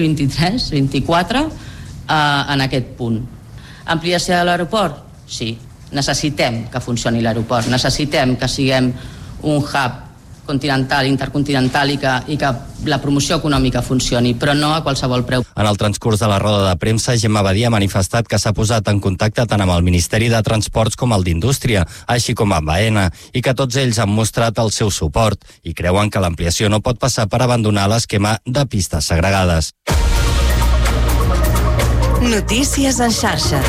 [SPEAKER 27] 2023-24 en aquest punt. Ampliació de l'aeroport? Sí. Necessitem que funcioni l'aeroport, necessitem que siguem un hub continental, intercontinental i que la promoció econòmica funcioni, però no a qualsevol preu.
[SPEAKER 20] En el transcurs de la roda de premsa, Gemma Badia ha manifestat que s'ha posat en contacte tant amb el Ministeri de Transports com el d'Indústria, així com amb AENA, i que tots ells han mostrat el seu suport i creuen que l'ampliació no pot passar per abandonar l'esquema de pistes segregades.
[SPEAKER 3] Notícies en xarxa.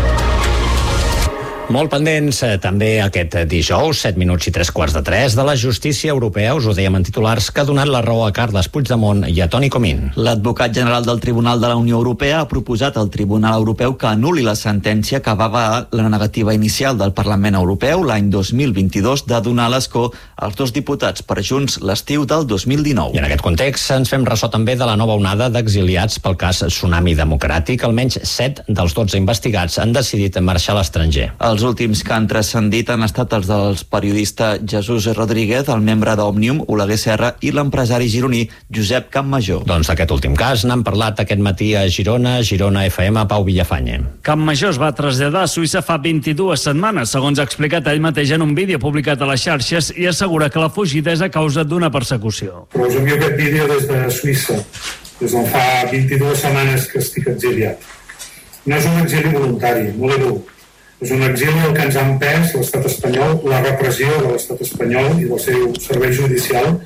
[SPEAKER 2] Molt pendents també aquest dijous, 7 minuts i 3/4 de la justícia europea, us ho dèiem en titulars, que ha donat la raó a Carles Puigdemont i a Toni Comín.
[SPEAKER 6] L'advocat general del Tribunal de la Unió Europea ha proposat al Tribunal Europeu que anul·li la sentència que va avalar la negativa inicial del Parlament Europeu l'any 2022 de donar l'escó als 2 diputats per Junts l'estiu del 2019.
[SPEAKER 2] I en aquest context ens fem ressò també de la nova onada d'exiliats pel cas Tsunami Democràtic. Almenys 7 dels 12 investigats han decidit marxar a l'estranger.
[SPEAKER 6] Els últims que han transcendit han estat els del periodista Jesús Rodríguez, el membre d'Òmnium, Oleguer Serra, i l'empresari gironí Josep Campmajor.
[SPEAKER 2] Doncs d'aquest últim cas n'han parlat aquest matí a Girona FM, Pau Villafanya.
[SPEAKER 21] Campmajor es va traslladar a Suïssa fa 22 setmanes, segons ha explicat ell mateix en un vídeo publicat a les xarxes, i assegura que la fugida és a causa d'una persecució.
[SPEAKER 11] Però us envio aquest vídeo des de Suïssa, des d'on fa 22 setmanes que estic exiliat. No és un exili voluntari, molt dur. És un exili el que ens ha empès l'estat espanyol, la repressió de l'estat espanyol i del seu servei judicial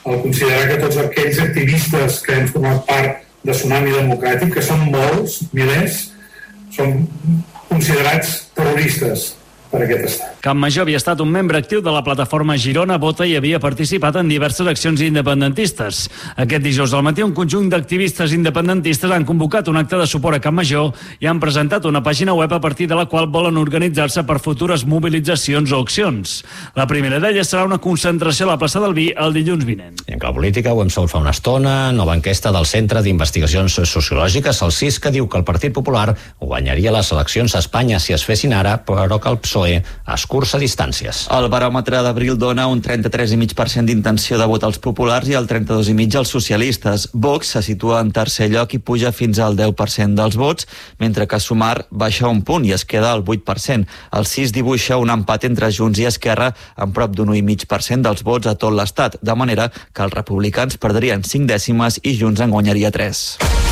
[SPEAKER 11] al considerar que tots aquells activistes que hem format part de Tsunami Democràtic, que són molts, milers, són considerats terroristes per aquest estat.
[SPEAKER 21] Campmajor havia estat un membre actiu de la plataforma Girona Vota i havia participat en diverses accions independentistes. Aquest dijous al matí un conjunt d'activistes independentistes han convocat un acte de suport a Campmajor i han presentat una pàgina web a partir de la qual volen organitzar-se per futures mobilitzacions o accions. La primera d'elles serà una concentració a la plaça del Vi el dilluns vinent.
[SPEAKER 2] I en clau política, ho hem sabut fa una estona, nova enquesta del Centre d'Investigacions Sociològiques, el CIS, que diu que el Partit Popular guanyaria les eleccions a Espanya si es fessin ara, però que el PSOE escurça distàncies.
[SPEAKER 6] El baròmetre d'abril dona un 33,5% d'intenció de vot als populars i el 32,5% als socialistes. Vox se situa en tercer lloc i puja fins al 10% dels vots, mentre que Sumar baixa un punt i es queda al 8%. El CIS dibuixa un empat entre Junts i Esquerra amb prop d'un 1,5% dels vots a tot l'Estat, de manera que els republicans perdrien 5 dècimes i Junts en guanyaria 3.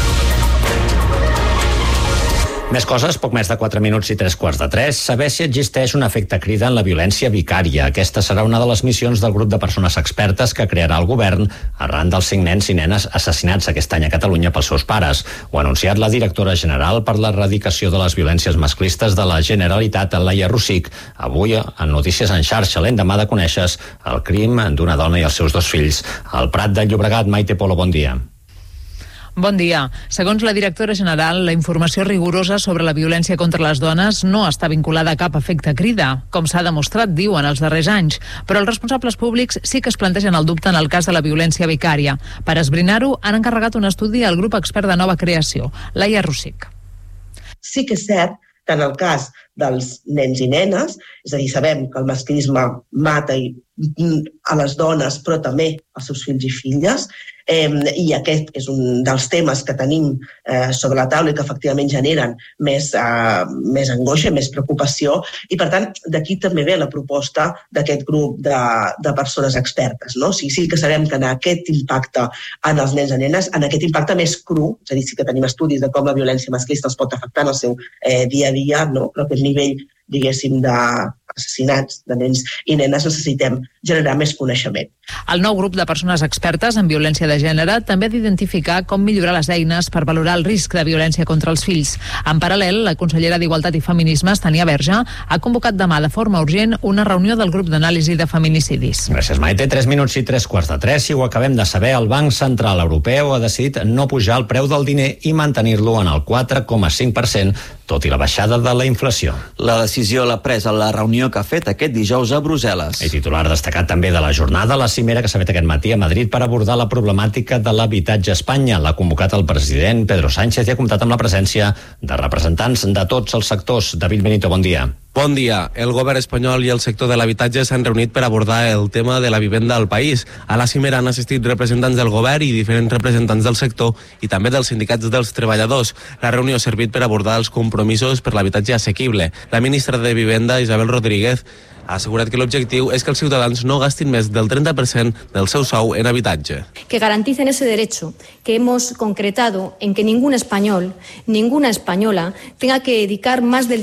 [SPEAKER 2] Més coses, poc més de 4 minuts i 3:15. Saber si existeix un efecte crida en la violència vicària. Aquesta serà una de les missions del grup de persones expertes que crearà el govern arran dels 5 nens i nenes assassinats aquest any a Catalunya pels seus pares. Ho ha anunciat la directora general per l'erradicació de les violències masclistes de la Generalitat, Laia Rosic, avui en Notícies en xarxa, l'endemà de conèixer el crim d'una dona i els seus 2 fills. Al Prat de Llobregat, Maite Polo, bon dia.
[SPEAKER 4] Bon dia. Segons la directora general, la informació rigorosa sobre la violència contra les dones no està vinculada a cap efecte crida, com s'ha demostrat, diuen, els darrers anys. Però els responsables públics sí que es plantegen el dubte en el cas de la violència vicària. Per esbrinar-ho, han encarregat un estudi al grup expert de nova creació, Laia Rosic.
[SPEAKER 5] Sí que és cert que en el cas dels nens i nenes, és a dir, sabem que el masclisme mata a les dones, però també als seus fills i filles, i aquest és un dels temes que tenim sobre la taula i que efectivament generen més angoixa, més preocupació, i per tant d'aquí també ve la proposta d'aquest grup de persones expertes. No? Sí que sabem que en aquest impacte en els nens i nenes, en aquest impacte més cru, és a dir, sí que tenim estudis de com la violència masclista els pot afectar en el seu dia a dia, no? Però aquest nivell, diguéssim, d'assassinats de nens i nenes necessitem generar més coneixement.
[SPEAKER 4] El nou grup de persones expertes en violència de gènere també ha d'identificar com millorar les eines per valorar el risc de violència contra els fills. En paral·lel, la consellera d'Igualtat i Feminismes, Tania Verge, ha convocat demà de forma urgent una reunió del grup d'anàlisi de feminicidis.
[SPEAKER 2] Gràcies, Maite. 3 minuts i 3:15. Si ho acabem de saber, el Banc Central Europeu ha decidit no pujar el preu del diner i mantenir-lo en el 4,5%, tot i la baixada de la inflació.
[SPEAKER 6] La decisió l'ha pres a la reunió que ha fet aquest dijous a Brussel·les.
[SPEAKER 2] I titular destacat també de la jornada, la cimera que s'ha fet aquest matí a Madrid per abordar la problemàtica de l'habitatge a Espanya. L'ha convocat el president Pedro Sánchez i ha comptat amb la presència de representants de tots els sectors. David Benito, bon dia.
[SPEAKER 22] Bon dia. El govern espanyol i el sector de l'habitatge s'han reunit per abordar el tema de la vivenda al país. A la cimera han assistit representants del govern i diferents representants del sector i també dels sindicats dels treballadors. La reunió ha servit per abordar els compromisos per l'habitatge assequible. La ministra de Vivenda, Isabel Rodríguez, ha assegurat que l'objectiu és que els ciutadans no gastin més del 30% del seu sou en habitatge.
[SPEAKER 23] Que garanticen ese derecho que hemos concretado en que ningún español, ninguna española tenga que dedicar más del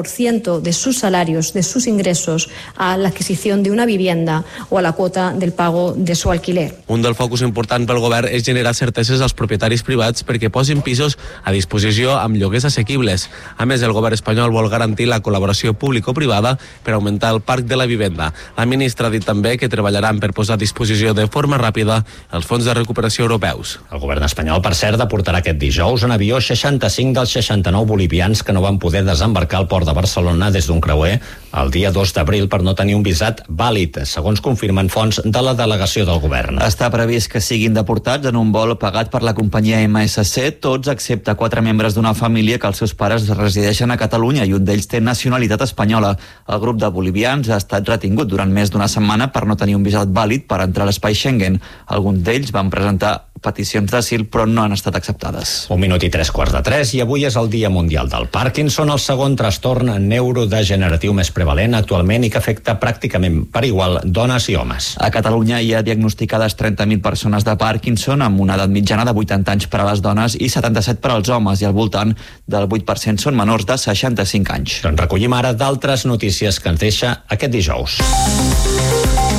[SPEAKER 23] 30% de sus salarios, de sus ingresos a la adquisición de una vivienda o a la cuota del pago de su alquiler.
[SPEAKER 22] Un dels focus importants pel govern és generar certeses als propietaris privats perquè posin pisos a disposició amb lloguers assequibles. A més, el govern espanyol vol garantir la col·laboració público-privada per augmentar el parc de la vivenda. La ministra ha dit també que treballaran per posar a disposició de forma ràpida els fons de recuperació europeus.
[SPEAKER 2] El govern espanyol, per cert, deportarà aquest dijous en avió 65 dels 69 bolivians que no van poder desembarcar al port de Barcelona des d'un creuer el dia 2 d'abril per no tenir un visat vàlid, segons confirmen fonts de la delegació del govern.
[SPEAKER 6] Està previst que siguin deportats en un vol pagat per la companyia MSC, tots excepte 4 membres d'una família que els seus pares resideixen a Catalunya i un d'ells té nacionalitat espanyola. El grup de bolivians ha estat retingut durant més d'una setmana per no tenir un visat vàlid per entrar a l'espai Schengen. Alguns d'ells van presentar peticions d'asil però no han estat acceptades.
[SPEAKER 2] 1 minut i 3:15 i avui és el Dia Mundial del Parkinson, el segon trastorn neurodegeneratiu més prevalent actualment i que afecta pràcticament per igual dones i homes.
[SPEAKER 6] A Catalunya hi ha diagnosticades 30.000 persones de Parkinson amb una edat mitjana de 80 anys per a les dones i 77 per als homes i al voltant del 8% són menors de 65 anys.
[SPEAKER 2] Doncs recollim ara d'altres notícies que ens deixa aquest dijous.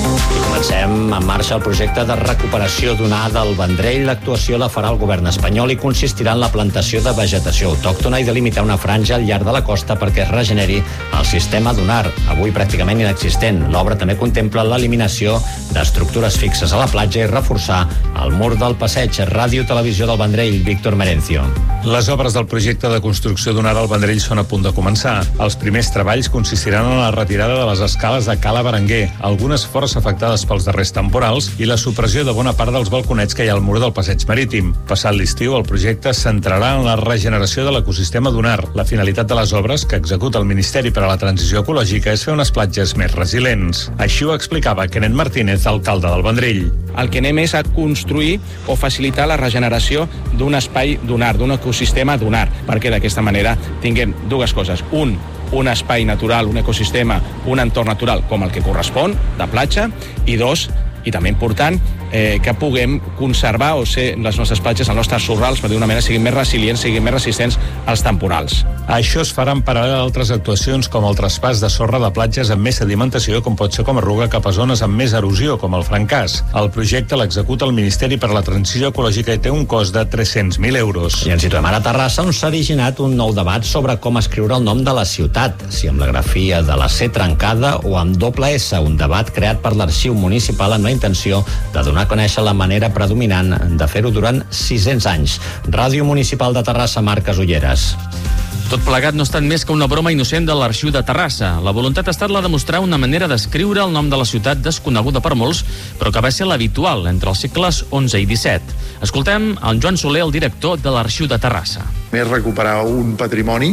[SPEAKER 2] Comencem en marxa el projecte de recuperació dunar del Vendrell. L'actuació la farà el govern espanyol i consistirà en la plantació de vegetació autòctona i delimitar una franja al llarg de la costa perquè es regeneri el sistema dunar, avui pràcticament inexistent. L'obra també contempla l'eliminació d'estructures fixes a la platja i reforçar el mur del passeig. Ràdio Televisió del Vendrell, Víctor Merencio.
[SPEAKER 7] Les obres del projecte de construcció dunar al Vendrell són a punt de començar. Els primers treballs consistiran en la retirada de les escales de Cala Berenguer, algunes força afectades pels darrers temporals, i la supressió de bona part dels balconets que hi ha al mur del passeig marítim. Passat l'estiu, el projecte es centrarà en la regeneració de l'ecosistema dunar. La finalitat de les obres, que executa el Ministeri per a la Transició Ecològica, és fer unes platges més resilients. Així ho explicava Kenneth Martínez, alcalde del Vendrell.
[SPEAKER 8] El que anem és a construir o facilitar la regeneració d'un espai dunar, d'un ecosistema dunar, perquè d'aquesta manera tinguem dues coses. Un espai natural, un ecosistema, un entorn natural com el que correspon, de platja, i dos, i també important, que puguem conservar o ser les nostres platges, els nostres sorrals, per d'una manera siguin més resilients, siguin més resistents als temporals.
[SPEAKER 7] Això es farà en paral·lel a altres actuacions com el traspàs de sorra de platges amb més sedimentació, com pot ser com arruga, cap a zones amb més erosió, com el Francàs. El projecte l'executa el Ministeri per a la Transició Ecològica i té un cost de 300.000 euros.
[SPEAKER 2] I ens situem ara a Terrassa, on s'ha originat un nou debat sobre com escriure el nom de la ciutat, si amb la grafia de la C trencada o amb doble S, un debat creat per l'Arxiu Municipal amb la intenció de donar a conèixer la manera predominant de fer-ho durant 600 anys. Ràdio Municipal de Terrassa, Marques Ulleres.
[SPEAKER 10] Tot plegat no ha estat més que una broma innocent de l'Arxiu de Terrassa. La voluntat ha estat la de mostrar una manera d'escriure el nom de la ciutat desconeguda per molts, però que va ser l'habitual entre els segles XI i XVII. Escoltem en Joan Soler, el director de l'Arxiu de Terrassa.
[SPEAKER 12] És recuperar un patrimoni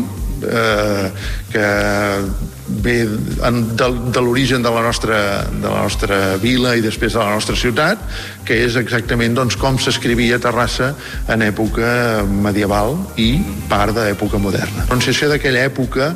[SPEAKER 12] que ve de l'origen de la nostra vila i després de la nostra ciutat, que és exactament com s'escrivia a Terrassa en època medieval i part d'època moderna. La pronunciació d'aquella època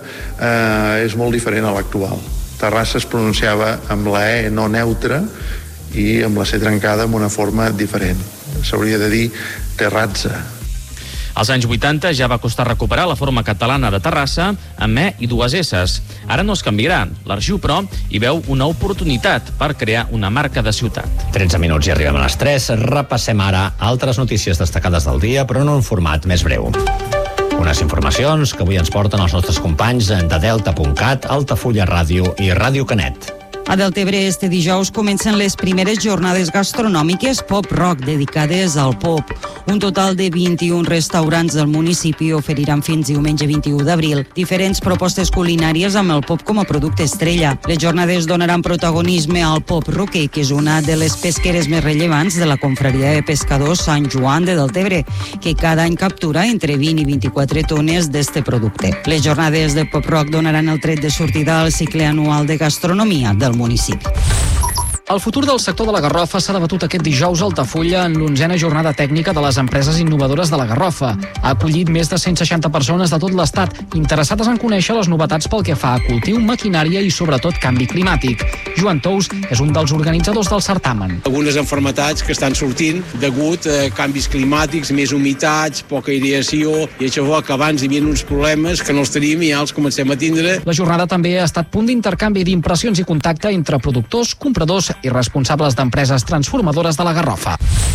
[SPEAKER 12] és molt diferent a l'actual. Terrassa es pronunciava amb la E no neutra i amb la C trencada amb una forma diferent. S'hauria de dir Terrazza.
[SPEAKER 10] Als anys 80 ja va costar recuperar la forma catalana de Terrassa amb E i dues S's. Ara no es canviarà. L'Arxiu, però, hi veu una oportunitat per crear una marca de ciutat.
[SPEAKER 2] 13 minuts i arribem a les 3. Repassem ara altres notícies destacades del dia, però en un format més breu. Unes informacions que avui ens porten els nostres companys de Delta.cat, Altafulla Ràdio i Ràdio Canet.
[SPEAKER 24] A Deltebre este dijous comencen les primeres jornades gastronòmiques pop-rock dedicades al pop. Un total de 21 restaurants del municipi oferiran fins diumenge 21 d'abril diferents propostes culinàries amb el pop com a producte estrella. Les jornades donaran protagonisme al pop roquer, que és una de les pesqueres més rellevants de la confraria de pescadors Sant Joan de Deltebre, que cada any captura entre 20 i 24 tones d'este producte. Les jornades de pop-rock donaran el tret de sortida al cicle anual de gastronomia del municipi.
[SPEAKER 25] El futur del sector de la garrofa s'ha debatut aquest dijous a Altafulla en l'11a jornada tècnica de les empreses innovadores de la garrofa. Ha acollit més de 160 persones de tot l'estat, interessades en conèixer les novetats pel que fa a cultiu, maquinària i sobretot canvi climàtic. Joan Tous és un dels organitzadors del certamen.
[SPEAKER 26] Algunes malalties que estan sortint degut a canvis climàtics, més humitats, poca aireació, i això fa que abans hi havia uns problemes que no els tenim i ja els comencem a tindre.
[SPEAKER 25] La jornada també ha estat punt d'intercanvi d'impressions i contacte entre productors, compradors i responsables d'empreses transformadores de la garrofa.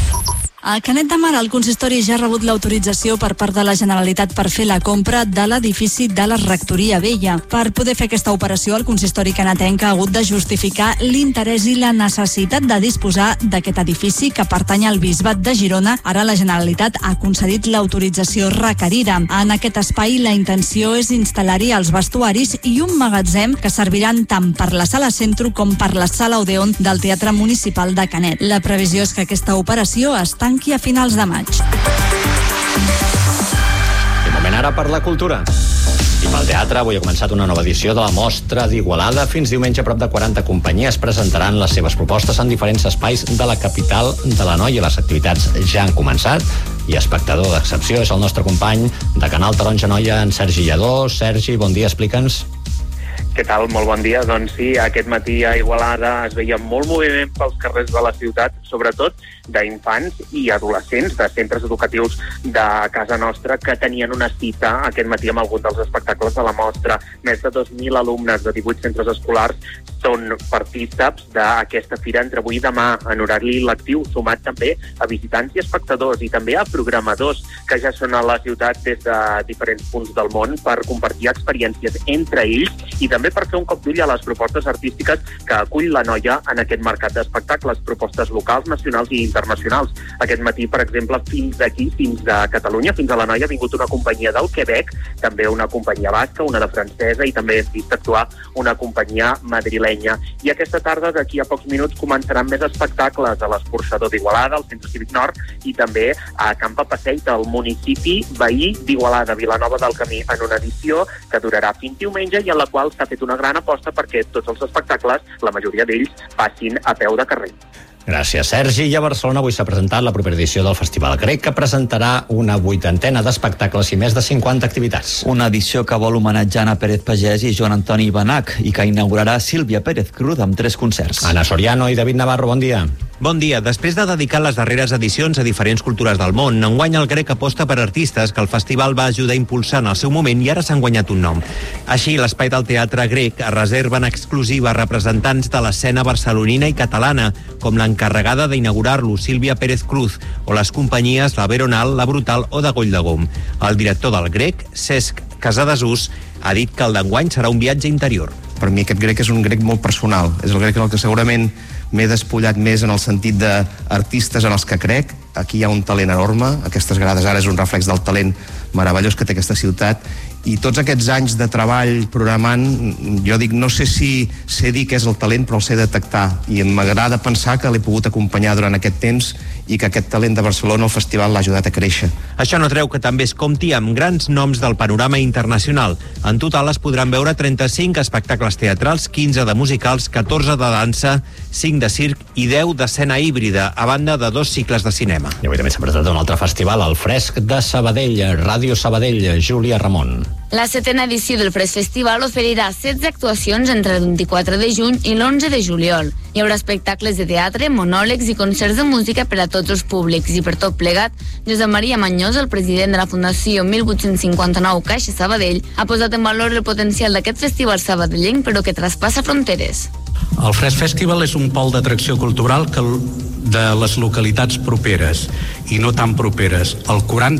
[SPEAKER 28] A Canet de Mar, el consistori ja ha rebut l'autorització per part de la Generalitat per fer la compra de l'edifici de la Rectoria Vella. Per poder fer aquesta operació, el consistori canetenc ha hagut de justificar l'interès i la necessitat de disposar d'aquest edifici que pertany al Bisbat de Girona. Ara la Generalitat ha concedit l'autorització requerida. En aquest espai, la intenció és instal·lar-hi els vestuaris i un magatzem que serviran tant per la sala Centro com per la sala Odeon del Teatre Municipal de Canet. La previsió és que aquesta operació es tanqui a finals de maig.
[SPEAKER 2] I moment ara per la cultura. I pel teatre, avui ha començat una nova edició de la Mostra d'Igualada. Fins diumenge, prop de 40 companyies presentaran les seves propostes en diferents espais de la capital de l'Anoia. Les activitats ja han començat i espectador d'excepció és el nostre company de Canal Taronja Noia, en Sergi Lladó. Sergi, bon dia, explica'ns.
[SPEAKER 1] Què tal? Molt bon dia. Doncs sí, aquest matí a Igualada es veia molt moviment pels carrers de la ciutat, sobretot d'infants i adolescents de centres educatius de casa nostra que tenien una cita aquest matí amb algun dels espectacles de la mostra. Més de 2.000 alumnes de 18 centres escolars són partícips d'aquesta fira entre avui i demà en horari lectiu, sumat també a visitants i espectadors i també a programadors que ja són a la ciutat des de diferents punts del món per compartir experiències entre ells i també per fer un cop d'ull a les propostes artístiques que acull la Noia en aquest mercat d'espectacles, propostes locals, nacionals i internacionals. Aquest matí, per exemple, fins d'aquí, fins de Catalunya, fins a la Noia, ha vingut una companyia del Quebec, també una companyia basca, una de francesa i també hem vist actuar una companyia madrilenya. I aquesta tarda, d'aquí a pocs minuts, començaran més espectacles a l'Escorxador d'Igualada, al Centre Cívic Nord i també a Camp Passeig, del municipi veí d'Igualada, Vilanova del Camí, en una edició que durarà fins diumenge i en la qual s'ha fet una gran aposta perquè tots els espectacles, la majoria d'ells, passin a peu de carrer.
[SPEAKER 2] Gràcies, Sergi. I a Barcelona avui s'ha presentat la propera edició del Festival Grec, que presentarà una 80ena d'espectacles i més de 50 activitats.
[SPEAKER 6] Una edició que vol homenatjar Anna Pérez Pagès i Joan Antoni Benach i que inaugurarà Sílvia Pérez Cruz amb 3 concerts.
[SPEAKER 2] Ana Soriano i David Navarro, bon dia.
[SPEAKER 9] Bon dia. Després de dedicar les darreres edicions a diferents cultures del món, enguany el Grec aposta per artistes que el festival va ajudar a impulsar en el seu moment i ara s'han guanyat un nom. Així, l'Espai del Teatre Grec es reserva en exclusiva representants de l'escena barcelonina i catalana, com l'encarregada d'inaugurar-lo, Sílvia Pérez Cruz, o les companyies La Veronal, La Brutal o de Goll de Gom. El director del Grec, Cesc Casadesús, ha dit que el d'enguany serà un viatge interior.
[SPEAKER 13] Per mi aquest Grec és un Grec molt personal. És el Grec en el que segurament m'he despullat més en el sentit d'artistes en els que crec. Aquí hi ha un talent enorme. Aquestes grades ara és un reflex del talent meravellós que té aquesta ciutat. I tots aquests anys de treball programant, jo dic, no sé si sé dir què és el talent, però el sé detectar. I m'agrada pensar que l'he pogut acompanyar durant aquest temps i que aquest talent de Barcelona, el festival, l'ha ajudat a créixer.
[SPEAKER 9] Això no treu que també es compti amb grans noms del panorama internacional. En total es podran veure 35 espectacles teatrals, 15 de musicals, 14 de dansa, 5 de circ i 10 d'escena híbrida, a banda de 2 cicles de cinema.
[SPEAKER 2] I avui també s'ha presentat un altre festival, el Fresc de Sabadell, Ràdio Sabadell, Júlia Ramon.
[SPEAKER 14] La 7a edició del Fresc Festival oferirà 16 actuacions entre el 24 de juny i l'11 de juliol. Hi haurà espectacles de teatre, monòlegs i concerts de música per a tots els públics i per tot plegat, Josep Maria Mañós, el president de la Fundació 1859 Caixa Sabadell, ha posat en valor el potencial d'aquest festival sabadellenc però que traspassa fronteres.
[SPEAKER 15] El Fresc Festival és un pol d'atracció cultural de les localitats properes i no tan properes. El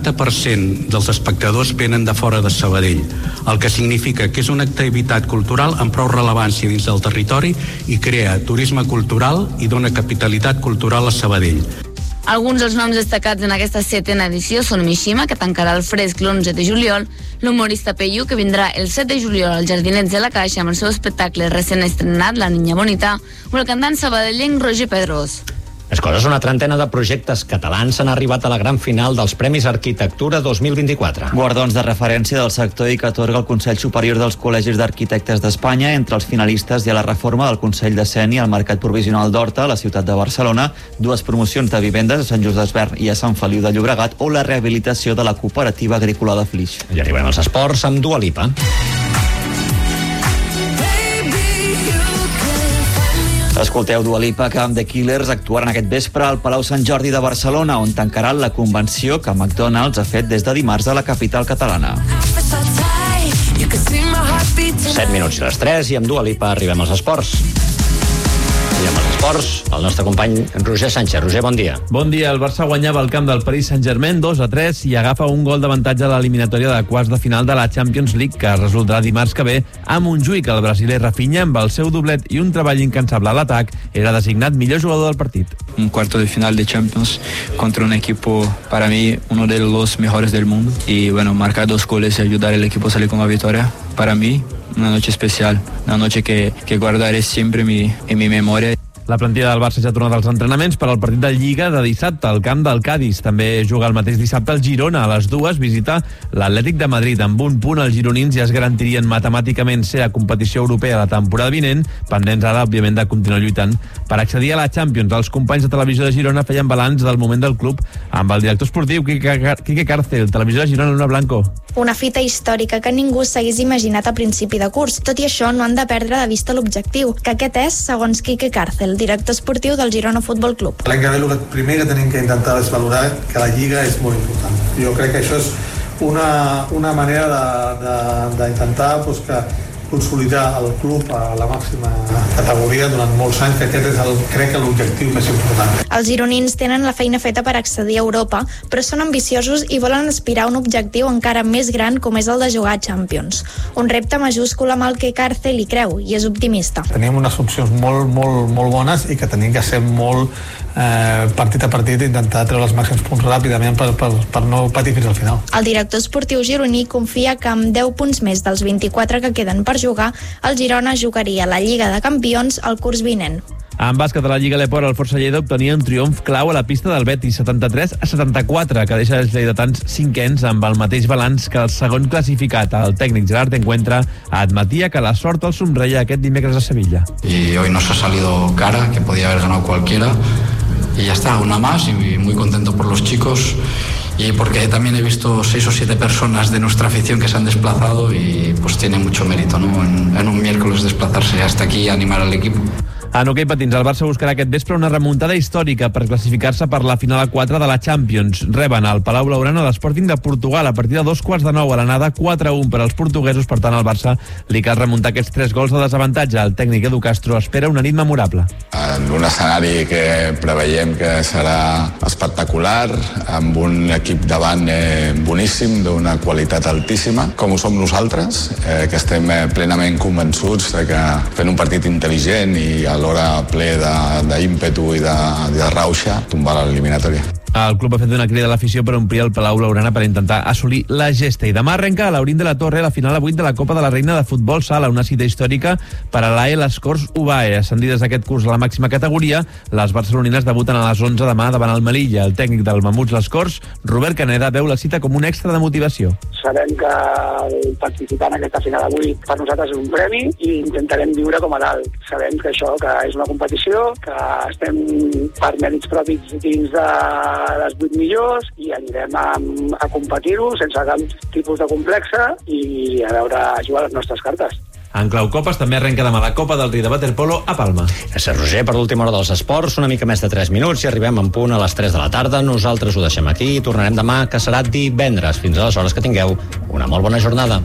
[SPEAKER 15] 40% dels espectadors venen de fora de Sabadell, el que significa que és una activitat cultural amb prou rellevància dins del territori i crea turisme cultural i dona capitalitat cultural a Sabadell.
[SPEAKER 14] Alguns dels noms destacats en aquesta 7a edició són Mishima, que tancarà el Fresc l'11 de juliol, l'humorista Peyu, que vindrà el 7 de juliol als Jardinets de la Caixa amb el seu espectacle recent estrenat, La Niña Bonita, o el cantant sabadellenc Roger Pedrós.
[SPEAKER 2] Més coses, una trentena de projectes catalans han arribat a la gran final dels Premis Arquitectura 2024.
[SPEAKER 6] Guardons de referència del sector i que atorga el Consell Superior dels Col·legis d'Arquitectes d'Espanya. Entre els finalistes hi ha la reforma del Consell de Seni al Mercat Provisional d'Horta, a la ciutat de Barcelona, 2 promocions de vivendes a Sant Just Desvern i a Sant Feliu de Llobregat o la rehabilitació de la cooperativa agrícola de Flix.
[SPEAKER 2] I arribem als esports amb Dua Lipa.
[SPEAKER 6] Escolteu Dua Lipa, que amb The Killers actuaran aquest vespre al Palau Sant Jordi de Barcelona, on tancaran la convenció que McDonald's ha fet des de dimarts a la capital catalana.
[SPEAKER 2] 7 minuts i les 3 i amb Dua Lipa arribem als esports. I amb els esports, el nostre company Roger Sánchez. Roger, bon dia.
[SPEAKER 16] Bon dia. El Barça guanyava el camp del Paris Saint-Germain 2-3 i agafa un gol d'avantatge a l'eliminatòria de quarts de final de la Champions League, que resoldrà dimarts que ve a Montjuïc. El brasiler Rafinha, amb el seu doblet i un treball incansable a l'atac, era designat millor jugador del partit.
[SPEAKER 17] Un cuarto de final de Champions contra un equipo, para mí, uno de los mejores del mundo. Y bueno, marcar 2 goles y ayudar al equipo a salir con la victoria, para mí, una noche especial, una noche que guardaré siempre en mi memoria.
[SPEAKER 16] La plantilla del Barça ja ha tornat als entrenaments per al partit de Lliga de dissabte al camp del Cádiz. També juga el mateix dissabte el Girona. A les 2 visita l'Atlètic de Madrid. Amb un punt els gironins ja es garantirien matemàticament ser a competició europea la temporada vinent, pendents ara, òbviament, de continuar lluitant per accedir a la Champions. Els companys de Televisió de Girona feien balanç del moment del club amb el director esportiu Quique Cárcel. Televisió de Girona, Luna Blanco.
[SPEAKER 3] una fita històrica que ningú s'hagués imaginat a principi de curs. Tot i això, no han de perdre de vista l'objectiu, que aquest és, segons Quique Càrcel, director esportiu del Girona Futbol Club.
[SPEAKER 5] L'any que ve el primer que tenim que intentar és valorar que la Lliga és molt important. Jo crec que això és una manera d'intentar que consolidar el club a la màxima categoria durant molts anys, que aquest és crec que l'objectiu més important.
[SPEAKER 3] Els gironins tenen la feina feta per accedir a Europa, però són ambiciosos i volen aspirar a un objectiu encara més gran com és el de jugar a Champions. Un repte majúscul amb el que Càrcel hi creu i és optimista.
[SPEAKER 5] Tenim unes opcions molt bones i que tenim que ser molt partit a partit i intentar treure els màxims punts ràpidament per no patir fins al final.
[SPEAKER 3] El director esportiu gironí confia que amb 10 punts més dels 24 que queden per jugar, el Girona jugaria la Lliga de Campions el curs vinent.
[SPEAKER 16] En bàsquet de la Lliga Leport, el Força Lleida obtenia un triomf clau a la pista del Betis, 73-74, que deixa els lleidatans cinquens amb el mateix balanç que el segon classificat. El tècnic Gerard Encuentra admetia que la sort el somreia aquest dimecres a Sevilla.
[SPEAKER 11] Y hoy nos ha salido cara, que podía haber ganado cualquiera, y ya está, una más, y muy contento por los chicos. Y porque también he visto 6 o 7 personas de nuestra afición que se han desplazado y pues tiene mucho mérito, ¿no? En un miércoles desplazarse hasta aquí y animar al equipo.
[SPEAKER 16] En hoquei patins, el Barça buscarà aquest vespre una remuntada històrica per classificar-se per la final a 4 de la Champions. Reben al Palau Blaugrana l'Sporting de Portugal a partir de 2:15 a l'anada, 4-1 per als portuguesos. Per tant, al Barça li cal remuntar aquests 3 gols de desavantatge. El tècnic Edu Castro espera una nit memorable.
[SPEAKER 18] En un escenari que preveiem que serà espectacular, amb un equip davant boníssim, d'una qualitat altíssima, com ho som nosaltres, que estem plenament convençuts de que fent un partit intel·ligent i alhora ple d'ímpetu i de rauxa, tombar l'eliminatòria.
[SPEAKER 16] El club ha fet una crida a l'afició per omplir el Palau Blaugrana per intentar assolir la gesta. I demà arrenca a l'Aurín de la Torre la final a 8 de la Copa de la Reina de Futbol Sala, una cita històrica per a l'AE Les Corts UBAE. Ascendides d'aquest curs a la màxima categoria, les barcelonines debuten a les 11 demà davant el Melilla. El tècnic del Mamuts Les Corts, Robert Caneda, veu la cita com un extra de motivació.
[SPEAKER 19] Sabem que el participar en aquesta final avui per nosaltres és un premi i intentarem viure com a dalt. Sabem que això que és una competició, que estem per mèrits propis dins de les 8 millors i anirem a competir-ho sense cap tipus de complexa i a veure jugar les nostres cartes.
[SPEAKER 16] En clau copes també arrenca demà la Copa del Rei de Waterpolo a Palma.
[SPEAKER 2] Gràcies, Roger. Per l'última hora dels esports, una mica més de 3 minuts i arribem en punt a les 3 de la tarda. Nosaltres ho deixem aquí i tornarem demà, que serà divendres. Fins aleshores, que tingueu una molt bona jornada.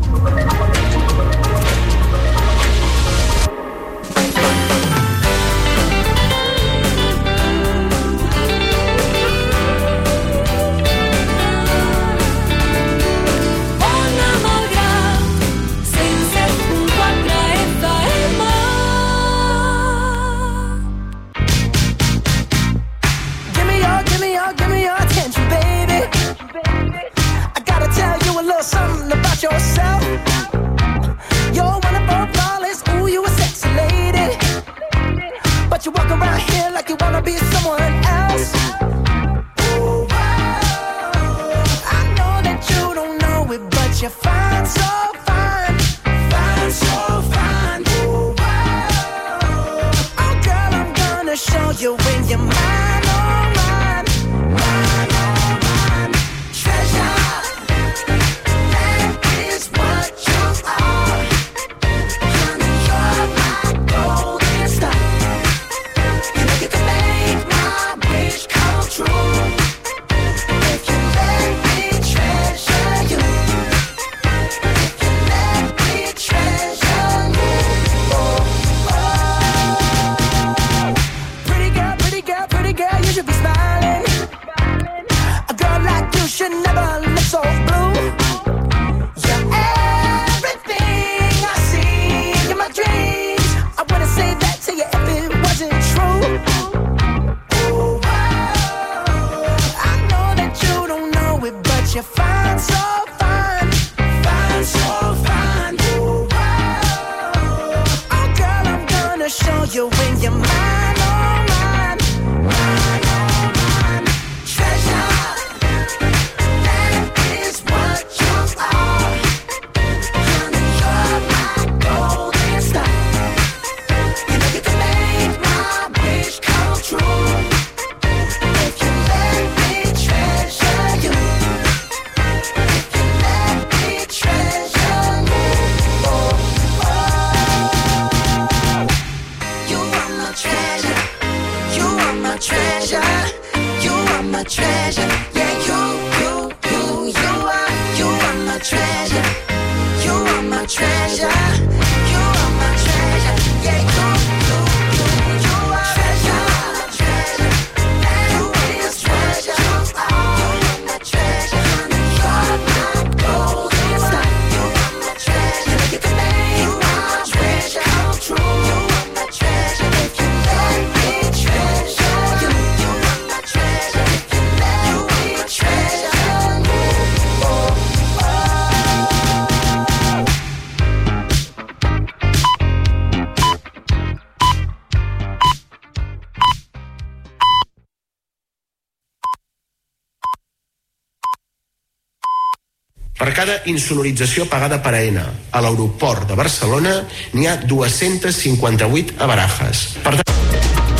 [SPEAKER 20] Yourself, you're one of our flawless. Ooh, you a sexy lady, but you walk around here like you wanna be someone else. Ooh, I know that you don't know it, but you're fine, so fine, fine, so fine. Ooh, oh girl, I'm gonna show you when you're mine, oh mine, mine, oh mine. Treasure. Pretty girl, treasure. You are my treasure. You are my treasure. Yeah, you are treasure. You are my treasure. You are my treasure. You are my golden star. You are my treasure. You can make my treasure come true. You are my treasure. If you let me treasure you, you are my treasure. If you let me treasure you,
[SPEAKER 4] Per cada insonorització pagada per Aena a l'aeroport de Barcelona n'hi ha 258 a Barajas. Per tant...